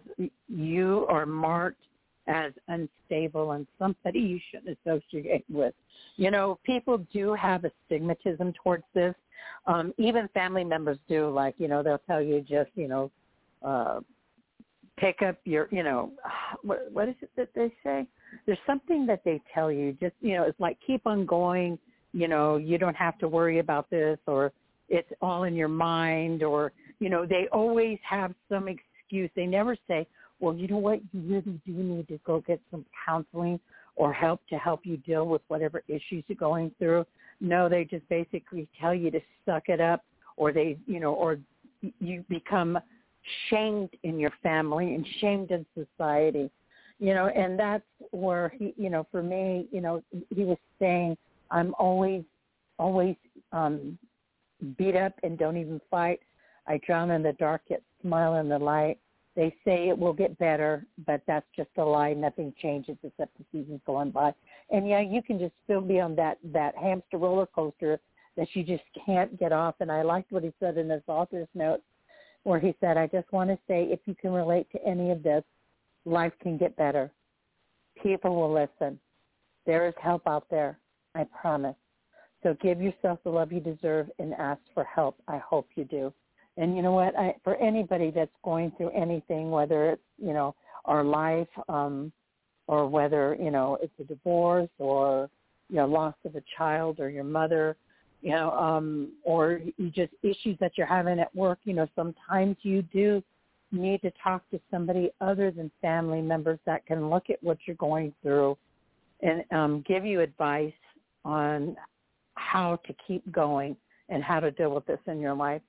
you are marked as unstable and somebody you shouldn't associate with. You know, people do have a stigmatism towards this. Um, even family members do, like, you know, they'll tell you just, you know, uh, pick up your, you know, what, what is it that they say? There's something that they tell you, just, you know, it's like keep on going, you know, you don't have to worry about this, or it's all in your mind, or, you know, they always have some excuse. They never say, well, you know what, you really do need to go get some counseling or help to help you deal with whatever issues you're going through. No, they just basically tell you to suck it up, or they, you know, or you become shamed in your family and shamed in society, you know, and that's where he, you know, for me, you know, he was saying, I'm always, always um, beat up and don't even fight. I drown in the dark, yet smile in the light. They say it will get better, but that's just a lie. Nothing changes except the seasons going by. And, yeah, you can just still be on that, that hamster roller coaster that you just can't get off. And I liked what he said in his author's note, where he said, I just want to say, if you can relate to any of this, life can get better. People will listen. There is help out there, I promise. So give yourself the love you deserve and ask for help. I hope you do. And you know what? I, for anybody that's going through anything, whether it's, you know, our life um, or whether, you know, it's a divorce or, you know, loss of a child or your mother, you know, um, or you just issues that you're having at work, you know, sometimes you do need to talk to somebody other than family members that can look at what you're going through and um, give you advice on how to keep going and how to deal with this in your life.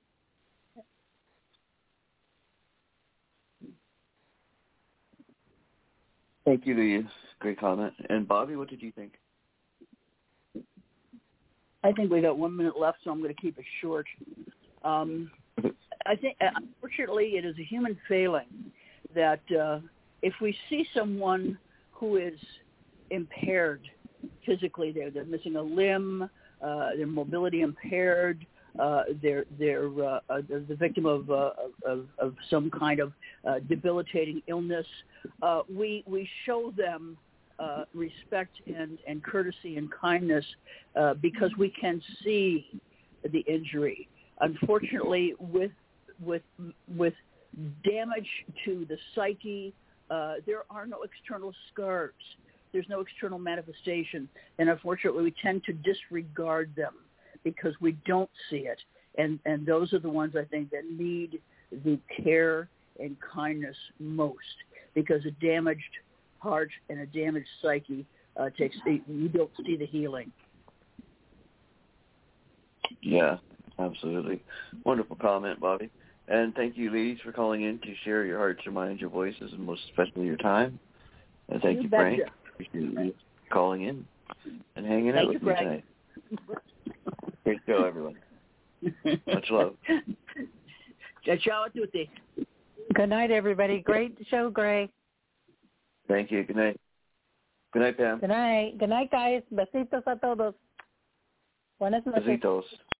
Thank you, Louise. Great comment. And Bobby, what did you think? I think we got one minute left, so I'm going to keep it short. Um, I think, unfortunately, it is a human failing that uh, if we see someone who is impaired physically, they're, they're missing a limb, uh, they're mobility impaired, uh, they're they're uh, uh, the victim of, uh, of of some kind of uh, debilitating illness, uh, we we show them uh, respect and, and courtesy and kindness uh, because we can see the injury. Unfortunately, with with with damage to the psyche, uh, there are no external scars. There's no external manifestation, and unfortunately, we tend to disregard them because we don't see it. And and those are the ones I think that need the care and kindness most, because a damaged heart and a damaged psyche uh, takes you don't see the healing. Yeah, absolutely. Wonderful comment, Bobby. And thank you, ladies, for calling in to share your hearts, your minds, your voices, and most especially your time. And thank you, you Frank. Appreciate you calling in and hanging thank out with you, me Frank. tonight. Great show, everyone. Much love. Ciao a tutti. Good night, everybody. Great show, Gray. Thank you. Good night. Good night, Pam. Good night. Good night, guys. Besitos a todos. Buenas noches. Besitos.